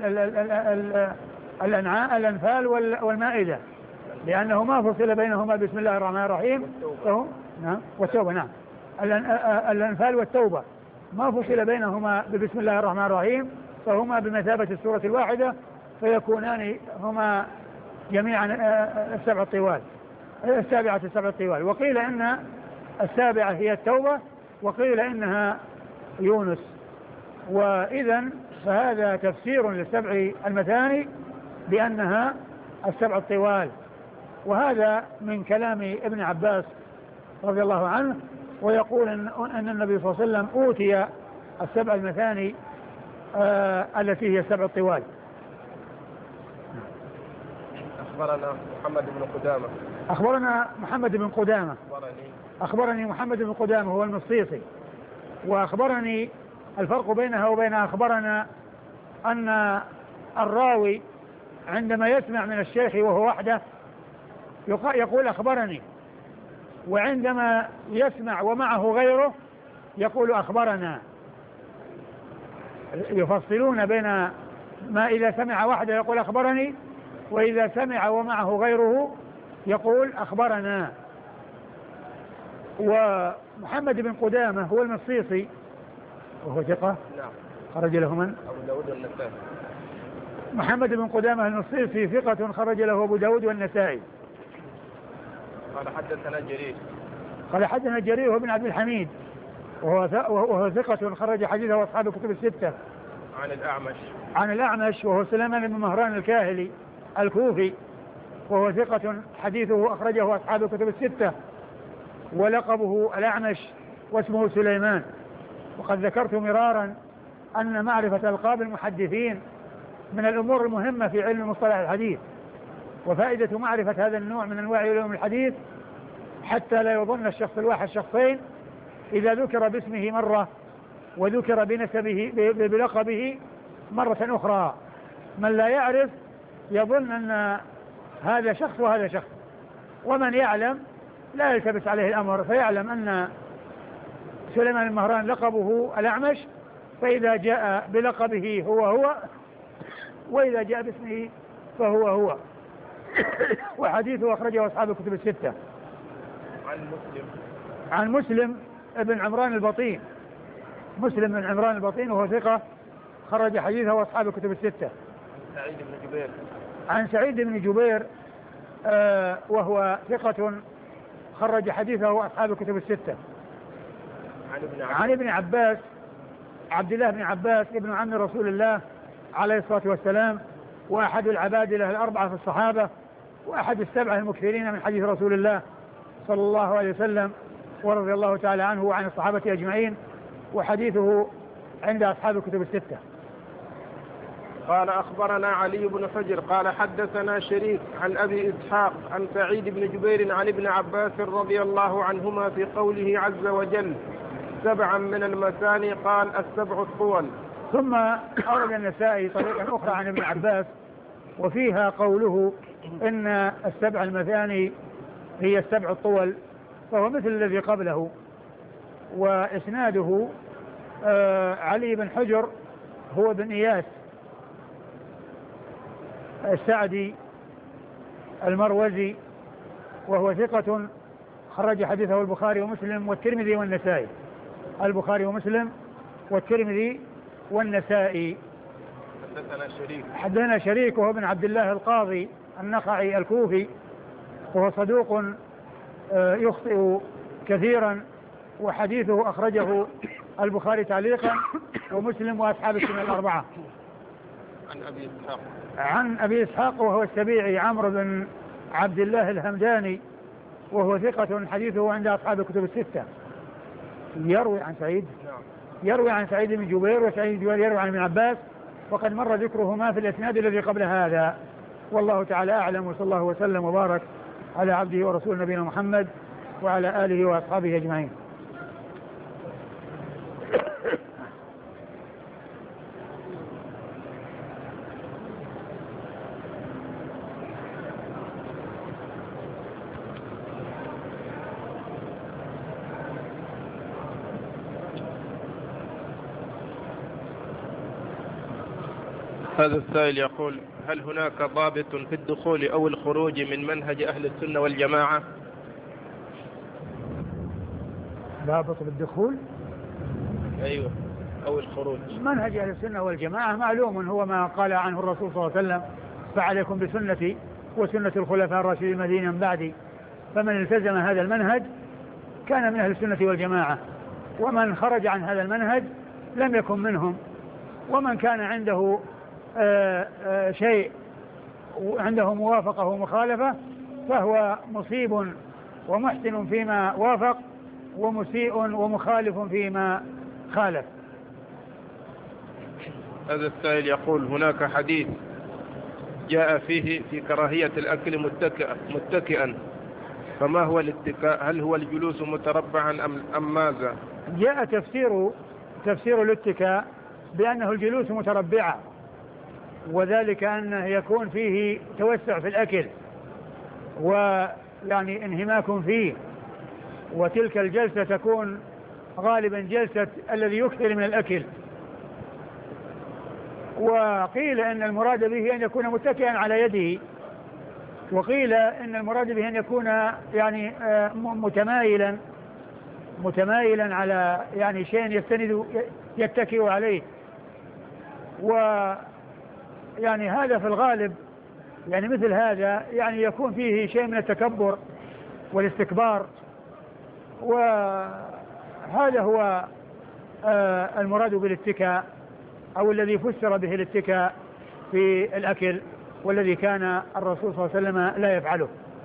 الأنفال والمائدة، لأنه ما فصل بينهما بسم الله الرحمن الرحيم فهو نعم والتوبة نعم الأنفال والتوبة ما فصل بينهما بسم الله الرحمن الرحيم، فهما بمثابة السورة الواحدة، فيكونان هما جميعا السبع الطوال. السابعة السبع الطوال. وقيل إن السابعة هي التوبة، وقيل إنها يونس. وإذا فهذا تفسير للسبع المثاني بأنها السبع الطوال، وهذا من كلام ابن عباس رضي الله عنه. ويقول أن, أن النبي صلى الله عليه وسلم أوتي السبع المثاني آه التي هي السبع الطوال. أخبرنا محمد بن قدامة أخبرنا محمد بن قدامة أخبرني محمد بن قدامة هو المصيصي. وأخبرني الفرق بينها وبين أخبرنا أن الراوي عندما يسمع من الشيخ وهو وحده يقول أخبرني، وعندما يسمع ومعه غيره يقول أخبرنا. يفصلون بين ما إذا سمع وحده يقول أخبرني، وإذا سمع ومعه غيره يقول أخبرنا. ومحمد بن قدامة هو المصيصي وهو ثقة نعم خرج له من؟ أبو داود والنسائي. محمد بن قدامة المصيصي ثقة خرج له أبو داود والنسائي. قال حدثنا جرير قال حدثنا جرير وابن عبد الحميد وهو وهو ثقة خرج حديثه وأصحاب الكتب الستة. عن الأعمش عن الأعمش وهو سليمان بن مهران الكاهلي الكوفي وهو ثقة حديثه أخرجه أصحاب الكتب الستة، ولقبه الأعمش واسمه سليمان. وقد ذكرت مرارا أن معرفة ألقاب المحدثين من الأمور المهمة في علم مصطلح الحديث، وفائدة معرفة هذا النوع من أنواع علوم الحديث حتى لا يظن الشخص الواحد شخصين إذا ذكر باسمه مرة وذكر بنسبه بلقبه مرة أخرى. من لا يعرف يظن أن هذا شخص وهذا شخص، ومن يعلم لا يلتبس عليه الأمر، فيعلم أن سليمان المهران لقبه الأعمش، فإذا جاء بلقبه هو هو، وإذا جاء باسمه فهو هو. وحديثه أخرجه أصحاب الكتب الستة. عن مسلم عن مسلم ابن عمران البطين مسلم بن عمران البطين وهو ثقة خرج حديثه وأصحاب الكتب الستة. سعيد بن جبير عن سعيد بن جبير آه وهو ثقة خرج حديثه وأصحاب الكتب الستة. عن ابن عباس عن ابن عباس عبد الله بن عباس ابن عم رسول الله عليه الصلاة والسلام، وأحد العبادلة الأربعة في الصحابة، وأحد السبعة المكثرين من حديث رسول الله صلى الله عليه وسلم، ورضي الله تعالى عنه وعن الصحابة أجمعين، وحديثه عند أصحاب الكتب الستة. قال أخبرنا علي بن حجر قال حدثنا شريك عن أبي إسحاق عن سعيد بن جبير عن ابن عباس رضي الله عنهما في قوله عز وجل سبعا من المثاني قال السبع الطول. ثم أورد النسائي طريقا أخرى عن ابن عباس وفيها قوله إن السبع المثاني هي السبع الطول، فهو مثل الذي قبله. وإسناده آه علي بن حجر هو بن إياس السعدي المروزي، وهو ثقة خرج حديثه البخاري ومسلم والترمذي والنسائي. البخاري ومسلم والترمذي والنسائي. حدثنا شريك حدثنا شريك وهو ابن عبد الله القاضي النخعي الكوفي، وهو صدوق يخطئ كثيرا، وحديثه أخرجه البخاري تعليقا ومسلم وأصحاب السنن الأربعة. عن أبي إسحاق عن أبي إسحاق وهو السبيعي عمرو بن عبد الله الهمداني، وهو ثقة حديثه عند أصحاب الكتب الستة. يروي عن سعيد يروي عن سعيد بن جبير، وسعيد بن جبير يروي عن ابن عباس، وقد مر ذكرهما في الإسناد الذي قبل هذا. والله تعالى أعلم، وصلى الله وسلم وبارك على عبده ورسول نبينا محمد وعلى آله وأصحابه أجمعين. هذا السائل يقول هل هناك ضابط في الدخول أو الخروج من منهج أهل السنة والجماعة؟ ضابط بالدخول أيوة أو الخروج. منهج أهل السنة والجماعة معلوم، هو ما قال عنه الرسول صلى الله عليه وسلم فعليكم بسنتي وسنة الخلفاء الراشدين المهديين من بعدي فمن التزم هذا المنهج كان من أهل السنة والجماعة، ومن خرج عن هذا المنهج لم يكن منهم. ومن كان عنده آآ آآ شيء عنده موافقة ومخالفة فهو مصيب ومحسن فيما وافق، ومسيء ومخالف فيما خالف. هذا السائل يقول: هناك حديث جاء فيه في كراهية الأكل متكئا, متكئا فما هو الاتكاء؟ هل هو الجلوس متربعا أم, أم ماذا؟ جاء تفسير تفسير الاتكاء بأنه الجلوس متربعا، وذلك أنه يكون فيه توسع في الأكل ويعني انهماك فيه، وتلك الجلسة تكون غالبا جلسة الذي يكثر من الأكل. وقيل إن المراد به أن يكون متكئا على يده، وقيل إن المراد به أن يكون يعني متمايلا متمايلا على يعني شيء يستند يتكئ عليه. ويعني هذا في الغالب يعني مثل هذا يعني يكون فيه شيء من التكبر والاستكبار، وهذا هو المراد بالاتكاء أو الذي فسر به الاتكاء في الأكل، والذي كان الرسول صلى الله عليه وسلم لا يفعله.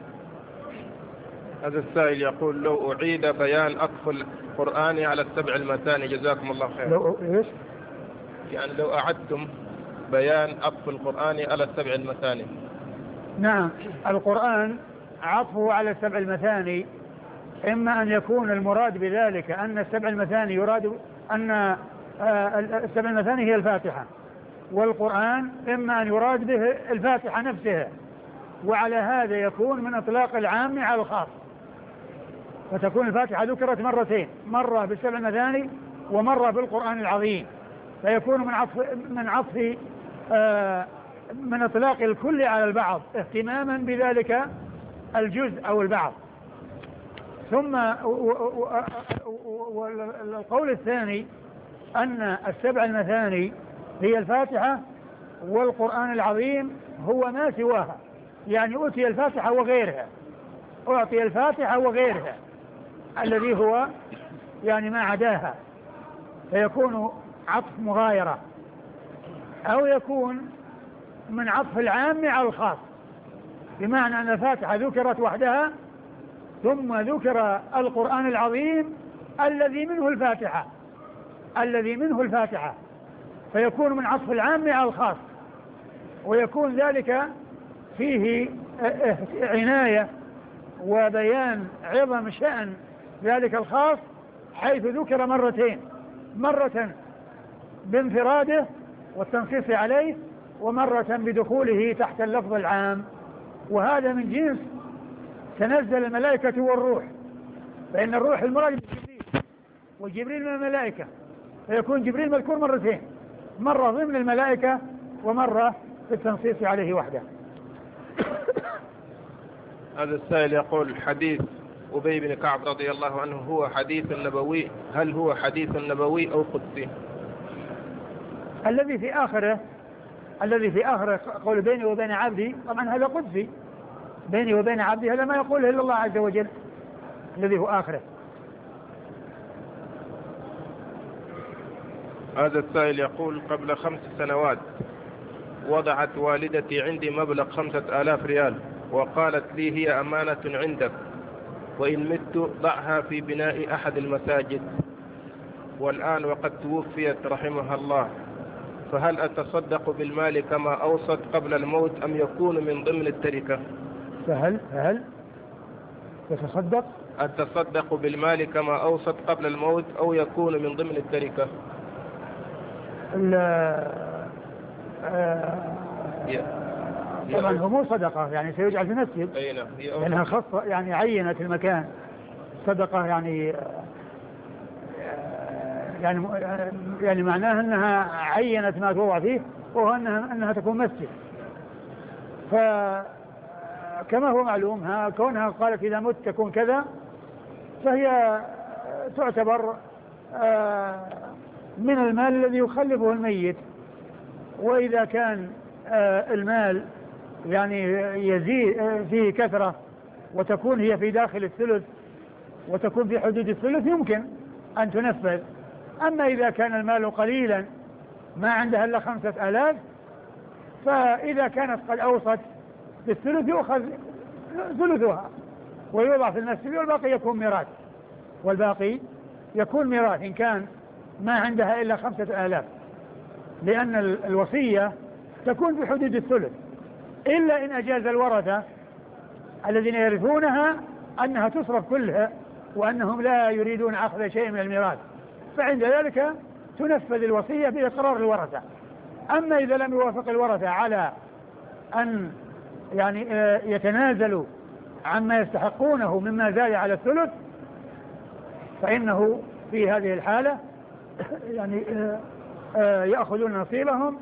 هذا السائل يقول: لو أعيد بيان أطف القرآن على السبع المثاني جزاكم الله خير. لو إيش؟ يعني لو أعدتم بيان أطف القرآن على السبع المثاني. نعم، القرآن عطفه على السبع المثاني إما أن يكون المراد بذلك أن السبع المثاني يراد أن السبع المثاني هي الفاتحة، والقرآن إما أن يراد به الفاتحة نفسها، وعلى هذا يكون من إطلاق العام على الخاص، فتكون الفاتحة ذكرت مرتين، مرة بالسبع المثاني ومرة بالقرآن العظيم، فيكون من عطف من عطف آه من إطلاق الكل على البعض اهتماما بذلك الجزء أو البعض. ثم والقول الثاني أن السبع المثاني هي الفاتحة والقرآن العظيم هو ما سواها، يعني أوتي الفاتحة وغيرها، أعطي الفاتحة وغيرها الذي هو يعني ما عداها، فيكون عطف مغايرة، أو يكون من عطف العام على الخاص، بمعنى أن الفاتحة ذكرت وحدها ثم ذكر القرآن العظيم الذي منه الفاتحة الذي منه الفاتحة فيكون من عطف العام على الخاص، ويكون ذلك فيه عناية وبيان عظم شأن ذلك الخاص، حيث ذكر مرتين، مرة بانفراده والتنصيص عليه، ومرة بدخوله تحت اللفظ العام. وهذا من جنس تنزل الملائكة والروح، فإن الروح المراد بجبريل، وجبريل من الملائكة، فيكون جبريل مذكور مرتين، مرة ضمن الملائكة ومرة في التنصيص عليه وحده. هذا السائل يقول: حديث أبي بن كعب رضي الله عنه هو حديث نبوي، هل هو حديث نبوي أو قدسي؟ الذي في آخره الذي في آخره قول بيني وبين عبدي، طبعا هذا قدسي، بيني وبين عبدي هذا ما يقوله إلا الله عز وجل الذي هو آخره. هذا السائل يقول: قبل خمس سنوات وضعت والدتي عندي مبلغ خمسة آلاف ريال وقالت لي هي أمانة عندك، وإن مت ضعها في بناء أحد المساجد، والآن وقد توفيت رحمها الله، فهل أتصدق بالمال كما أوصت قبل الموت أم يكون من ضمن التركة؟ فهل هل يتصدق أتصدق بالمال كما أوصت قبل الموت أو يكون من ضمن التركة؟ طبعا هو مو صدقة، يعني سيجعل في مسجد، لأنها خاصة يعني عينت المكان صدقة، يعني يعني يعني معناها أنها عينت ما توضع فيه، وهو أنها, أنها تكون مسجد. فكما هو معلوم ها كونها قالت إذا مت تكون كذا، فهي تعتبر من المال الذي يخلفه الميت. وإذا كان المال يعني يزيد فيه كثرة وتكون هي في داخل الثلث وتكون في حدود الثلث يمكن أن تنفذ. أما إذا كان المال قليلا ما عندها إلا خمسة آلاف، فإذا كانت قد أوصت بالثلث يؤخذ ثلثها ويوضع في المسجد والباقي يكون ميراث، والباقي يكون ميراث إن كان ما عندها إلا خمسة آلاف، لأن الوصية تكون في حدود الثلث، إلا إن أجاز الورثة الذين يرثونها أنها تصرف كلها وأنهم لا يريدون أخذ شيء من الميراث، فعند ذلك تنفذ الوصية بإقرار الورثة. أما إذا لم يوافق الورثة على أن يعني يتنازلوا عما يستحقونه مما زاد على الثلث، فإنه في هذه الحالة يعني يأخذون نصيبهم،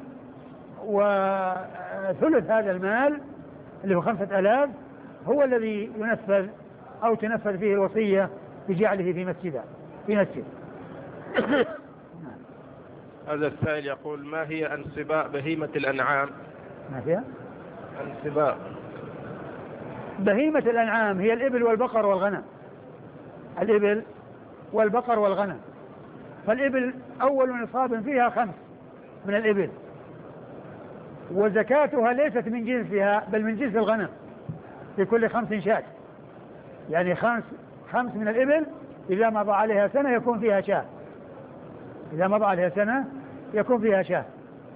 وثلث هذا المال اللي هو خمسة آلاف هو الذي ينفذ أو تنفذ فيه الوصية بجعله في مسجد في مسجد. هذا السائل يقول: ما هي أنصباء بهيمة الأنعام؟ ما هي أنصباء بهيمة الأنعام؟ هي الإبل والبقر والغنم. الإبل والبقر والغنم. فالإبل أول نصاب فيها خمس من الإبل، وزكاتها ليست من جنسها بل من جنس الغنم، في كل خمس شاة، يعني خمس خمس من الإبل إذا مضى عليها سنة يكون فيها شاة، إذا مضى عليها سنة يكون فيها شاة.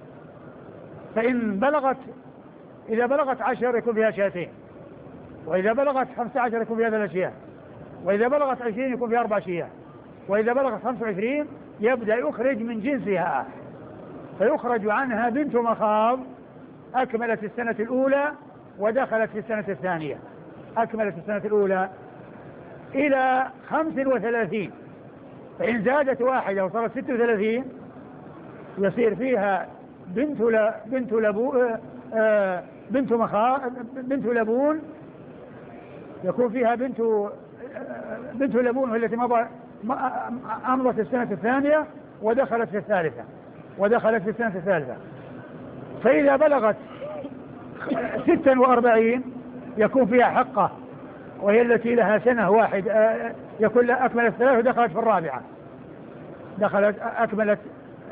فإن بلغت إذا بلغت عشر يكون فيها شاتين، وإذا بلغت خمسة عشر يكون فيها ثلاث شياه، وإذا بلغت عشرين يكون فيها أربع شياه، وإذا بلغت خمسة وعشرين يبدأ يخرج من جنسها، فيخرج عنها بنت مخاض أكملت السنة الأولى ودخلت في السنة الثانية، أكملت السنة الأولى إلى خمس وثلاثين، فإن زادت واحدة وصارت ست وثلاثين يصير فيها بنت ل... بنت لبو آه... بنت مخاض بنت لبون، يكون فيها بنت آه... بنت لبون والتي مضى أمضت السنة الثانية ودخلت في الثالثة ودخلت في السنة الثالثة. فإذا بلغت ستا وأربعين يكون فيها حقة، وهي التي لها سنة واحد آه... يكون لها أكملت الثلاثة ودخلت في الرابعة، دخلت أكملت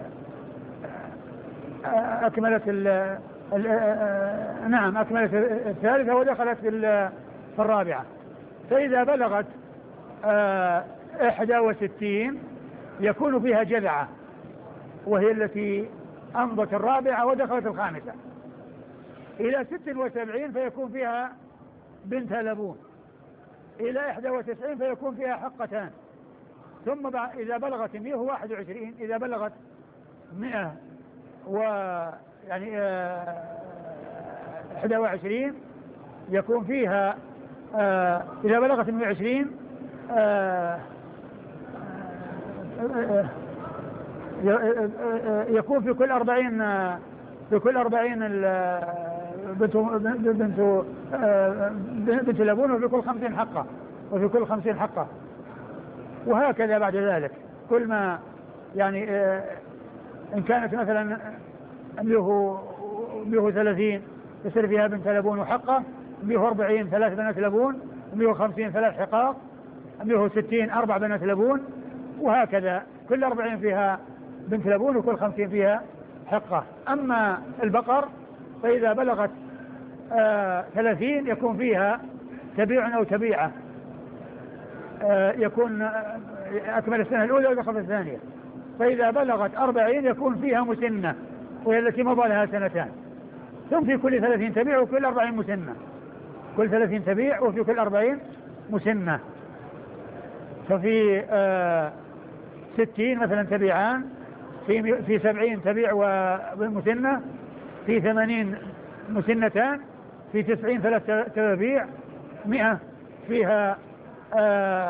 أكملت ال ال نعم أكملت الثالثة ودخلت في الرابعة. فإذا بلغت إحدى وستين يكون فيها جذعة، وهي التي أمضت الرابعة ودخلت الخامسة. إلى ست وسبعين فيكون فيها بنت لبون، إلى إحدى وتسعين فيكون فيها حقتان، ثم إذا بلغت مئة وواحد وعشرين إذا بلغت مئة و يعني إحدى وعشرين يكون فيها آه إذا بلغت مئة وعشرين آه آه يكون في كل أربعين في كل أربعين بنت بنت بنت لبون، وفي كل خمسين حقة وفي كل خمسين حقة، وهكذا بعد ذلك. كل ما يعني إن كانت مثلا مئة وثلاثين يصير فيها بنت لبون وحقة، مئة وأربعين ثلاث بنات لبون، مئة وخمسين ثلاث حقاق، مئة وستين أربع بنات لبون، وهكذا كل أربعين فيها بنت لبون وكل خمسين فيها حقة. أما البقر فإذا بلغت آه ثلاثين يكون فيها تبيع أو تبيعة، آه يكون آه أكمل السنة الأولى ودخل الثانية. فإذا بلغت أربعين يكون فيها مسنة، وهي التي مضى لها سنتان، ثم في كل ثلاثين تبيع وكل أربعين مسنة، كل ثلاثين تبيع وفي كل أربعين مسنة. ففي آه ستين مثلا تبيعان، في في سبعين تبيع ومسنة، في ثمانين مسنتان، في تسعين ثلاث تبيع، مئة فيها آه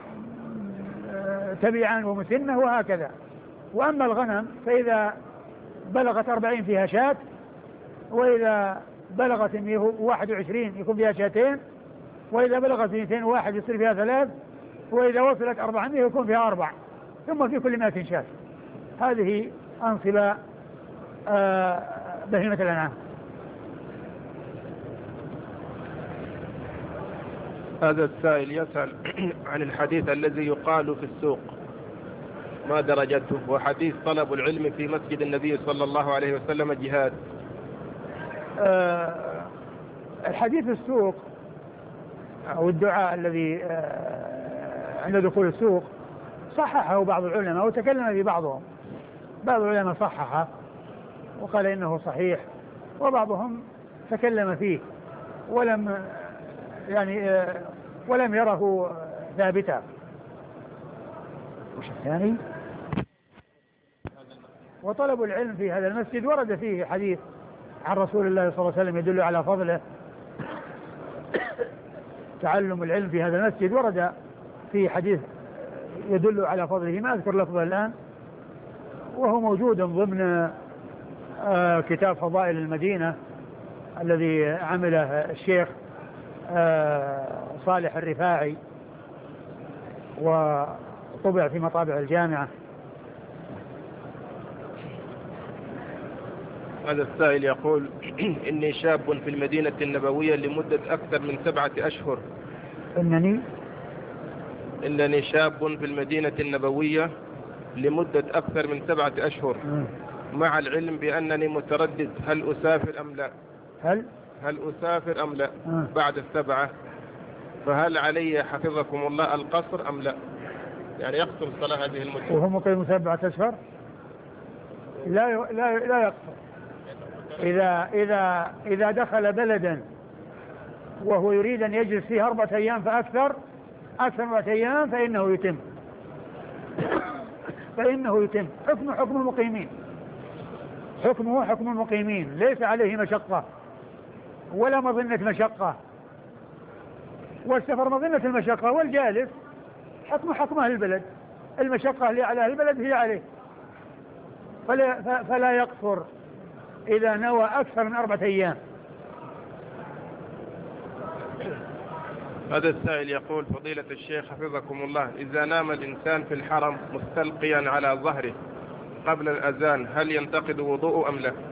تبيعان ومسنة، وهكذا. وأما الغنم فإذا بلغت أربعين فيها شاة، وإذا بلغت مئة وواحد وعشرين يكون فيها شاتين، وإذا بلغت مئتين وواحد يصير فيها ثلاث، وإذا وصلت أربعمائة يكون فيها أربع، ثم في كل مائة شاة. هذه أنصبة آه بهيمة الأنعام. هذا السائل يسأل عن الحديث الذي يقال في السوق ما درجته، وحديث طلب العلم في مسجد النبي صلى الله عليه وسلم جهاد. أه الحديث في السوق أو الدعاء الذي أه عند دخول السوق صححه بعض العلماء وتكلم في بعضهم. بعض العلماء صححه وقال إنه صحيح، وبعضهم تكلم فيه ولم يعني أه ولم يره ثابتا. يعني وطلب العلم في هذا المسجد ورد فيه حديث عن رسول الله صلى الله عليه وسلم يدل على فضله. تعلم العلم في هذا المسجد ورد فيه حديث يدل على فضله، ما أذكر لفظه الآن، وهو موجود ضمن آه كتاب فضائل المدينة الذي عمله الشيخ آه صالح الرفاعي وطبع في مطابع الجامعة. هذا السائل يقول إني شاب في المدينة النبوية لمدة أكثر من سبعة أشهر. إنني إنني شاب في المدينة النبوية لمدة أكثر من سبعة أشهر م. مع العلم بأنني متردد هل أسافر أم لا. هل هل أسافر أم لا م. بعد السبعة، فهل علي حفظكم الله القصر أم لا؟ يعني يقصر الصلاة هذه المدة وهو مقيم سبعة أشهر لا لا لا يقصر. إذا إذا إذا دخل بلدا وهو يريد أن يجلس فيه أربعة أيام فأكثر أكثر من أربعة أيام فإنه يتم فإنه يتم حكم حكم المقيمين، حكمه حكم المقيمين، ليس عليه مشقة ولا مظنة مشقة، والسفر مظنة المشقة، والجالس حكم حكم أهل البلد، المشقة اللي على أهل البلد هي عليه، فلا, فلا يقصر إذا نوى أكثر من أربعة أيام. هذا السائل يقول فضيلة الشيخ حفظكم الله، إذا نام الإنسان في الحرم مستلقيا على ظهره قبل الأذان هل ينتقد وضوءه أم لا؟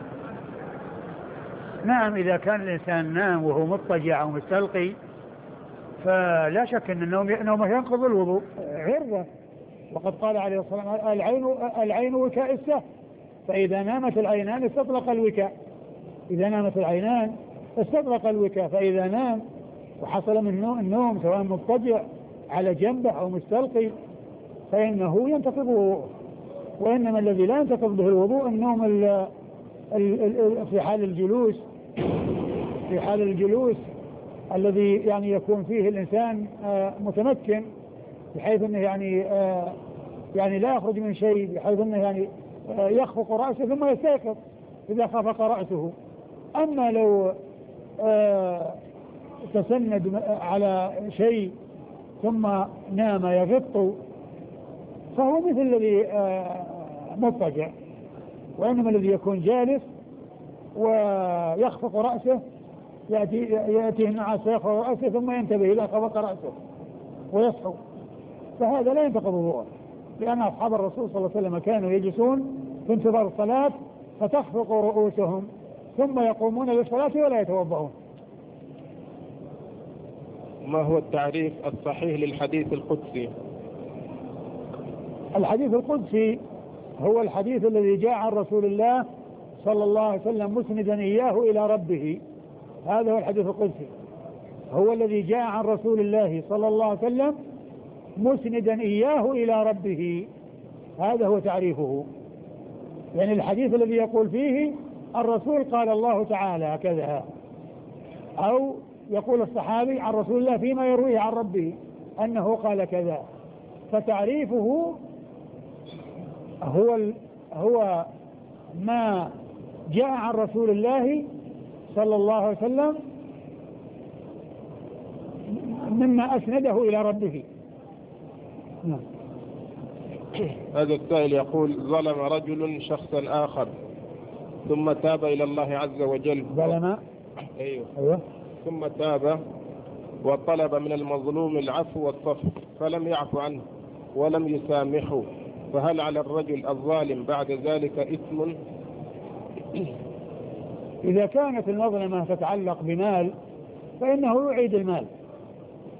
نعم، إذا كان الإنسان نام وهو مضطجع أو مستلقي فلا شك أن النوم نومه ينقض الوضوء عرضة، وقد قال عليه الصلاة والسلام العين العين وكاء السهم، فإذا نامت العينان استطلق الوكاء، إذا نامت العينان استطلق الوكاء، فإذا نام وحصل من النوم سواء مضطجع على جنبه أو مستلقي فإنه ينتقض وضوءه. وإنما الذي لا ينتقض به الوضوء النوم ال ال ال في حال الجلوس في حال الجلوس الذي يعني يكون فيه الإنسان متمكن بحيث أنه يعني يعني لا يخرج من شيء، بحيث أنه يعني يخفق رأسه ثم يستيقظ إذا خفق رأسه. أما لو تسند على شيء ثم نام يغط فهو مثل الذي مضطجع، وإنما الذي يكون جالس ويخفق رأسه يأتي يأتيه النعاس فيخفق رأسه ثم ينتبه إذا خفق رأسه ويصحو، فهذا لا ينتقض وضوءه، لأن أصحاب الرسول صلى الله عليه وسلم كانوا يجلسون في انتظار الصلاة فتخفق رؤوسهم ثم يقومون للصلاة ولا يتوضؤون. ما هو التعريف الصحيح للحديث القدسي؟ الحديث القدسي هو الحديث الذي جاء عن رسول الله صلى الله عليه وسلم مسندا إياه إلى ربه، هذا هو الحديث القدسي، هو الذي جاء عن رسول الله صلى الله عليه وسلم مسندا إياه إلى ربه، هذا هو تعريفه. يعني الحديث الذي يقول فيه الرسول قال الله تعالى كذا، أو يقول الصحابي عن رسول الله فيما يرويه عن ربه أنه قال كذا، فتعريفه هو هو ما جاء عن رسول الله صلى الله عليه وسلم مما أسنده إلى ربه. نعم. هذا السائل يقول ظلم رجل شخصا آخر ثم تاب إلى الله عز وجل. ظلم أيوه. أيوه. ثم تاب وطلب من المظلوم العفو والصفح فلم يعفو عنه ولم يسامحه، فهل على الرجل الظالم بعد ذلك إثم؟ إذا كانت المظلمة تتعلق بمال فإنه يعيد المال،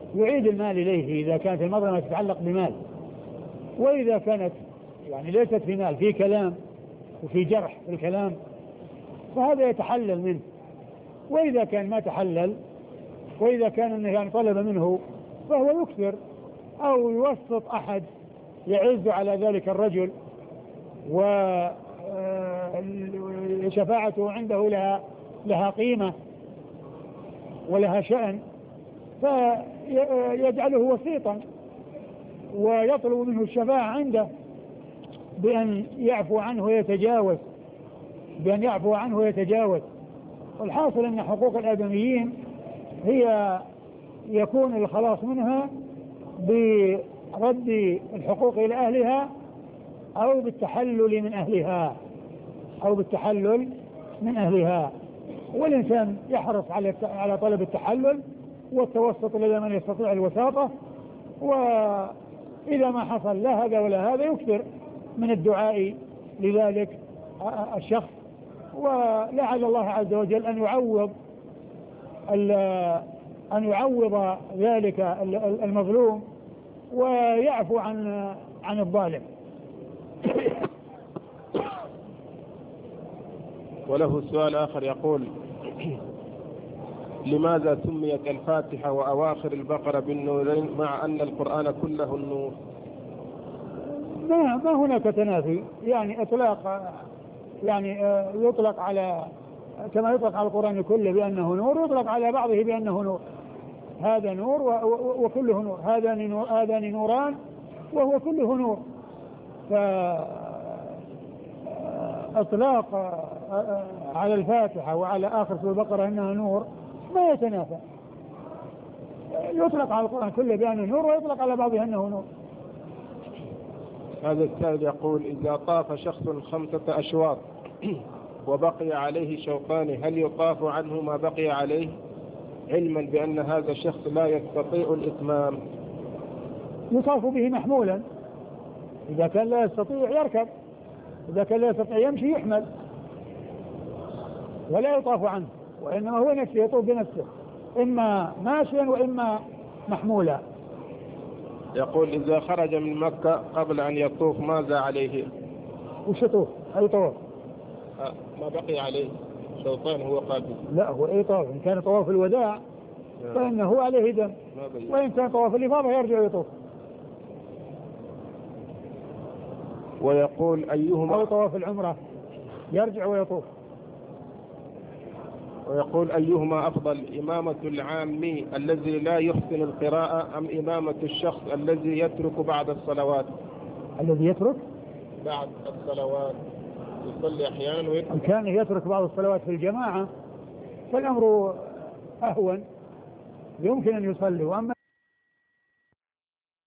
يعيد المال إليه إذا كانت المظلمة تتعلق بمال. وإذا كانت يعني ليست في مال، في كلام وفي جرح في الكلام، فهذا يتحلل منه. وإذا كان ما تحلل، وإذا كان أنه يعني طلب منه، فهو يكثر أو يوسط أحد يعز على ذلك الرجل، وشفاعته عنده لها لها قيمة ولها شأن، فيجعله وسيطا ويطلب منه الشفاعة عنده بأن يعفو عنه ويتجاوز بأن يعفو عنه ويتجاوز. والحاصل أن حقوق الآدميين هي يكون الخلاص منها برد الحقوق إلى أهلها أو بالتحلل من أهلها أو بالتحلل من أهلها. والإنسان يحرص على على طلب التحلل والتوسط لدى من يستطيع الوساطة، وإذا ما حصل لا هذا ولا هذا يكثر من الدعاء لذلك الشخص، ولعل الله عز وجل أن يعوض أن يعوض ذلك المظلوم ويعفو عن عن الظالم. وله سؤال آخر يقول: لماذا سميت الفاتحة وأواخر البقرة بالنورين مع أن القرآن كله النور؟ ما, ما هناك تنافي، يعني إطلاق يعني يطلق على كما يطلق على القرآن كله بأنه نور، يطلق على بعضه بأنه نور. هذا نور وكله نور، هذان نور هذان نوران وهو كله نور. فإطلاق على الفاتحة وعلى آخر سورة البقرة أنها نور ما يتنافى، يطلق على القرآن كله بأنه نور ويطلق على بعضه أنه نور. هذا السائل يقول: إذا طاف شخص خمسة أشواط وبقي عليه شوطان، هل يطاف عنه ما بقي عليه، علما بأن هذا الشخص لا يستطيع الإتمام؟ يطاف به محمولا، إذا كان لا يستطيع يركب، إذا كان لا يستطيع يمشي يحمل، ولا يطاف عنه، وإنما هو نفسه يطوف بنفسه، إما ماشيا وإما محمولا. يقول: إذا خرج من مكة قبل أن يطوف ماذا عليه؟ وش يطوف؟ أي طواف؟ أه ما بقي عليه شوطان هو قادم. لا هو أي طواف، إن كان طواف الوداع فإنه عليه دم، وإن كان طواف الإفاضة يرجع يطوف. ويقول: أيهما أو طواف العمرة يرجع ويطوف. ويقول: أيهما أفضل، إمامة العامي الذي لا يحسن القراءة أم إمامة الشخص الذي يترك بعد الصلوات؟ الذي يترك بعد الصلوات يصلي أحيانا ويترك. إن كان يترك بعض الصلوات في الجماعة فالأمر أهون، يمكن أن يصلي. وأما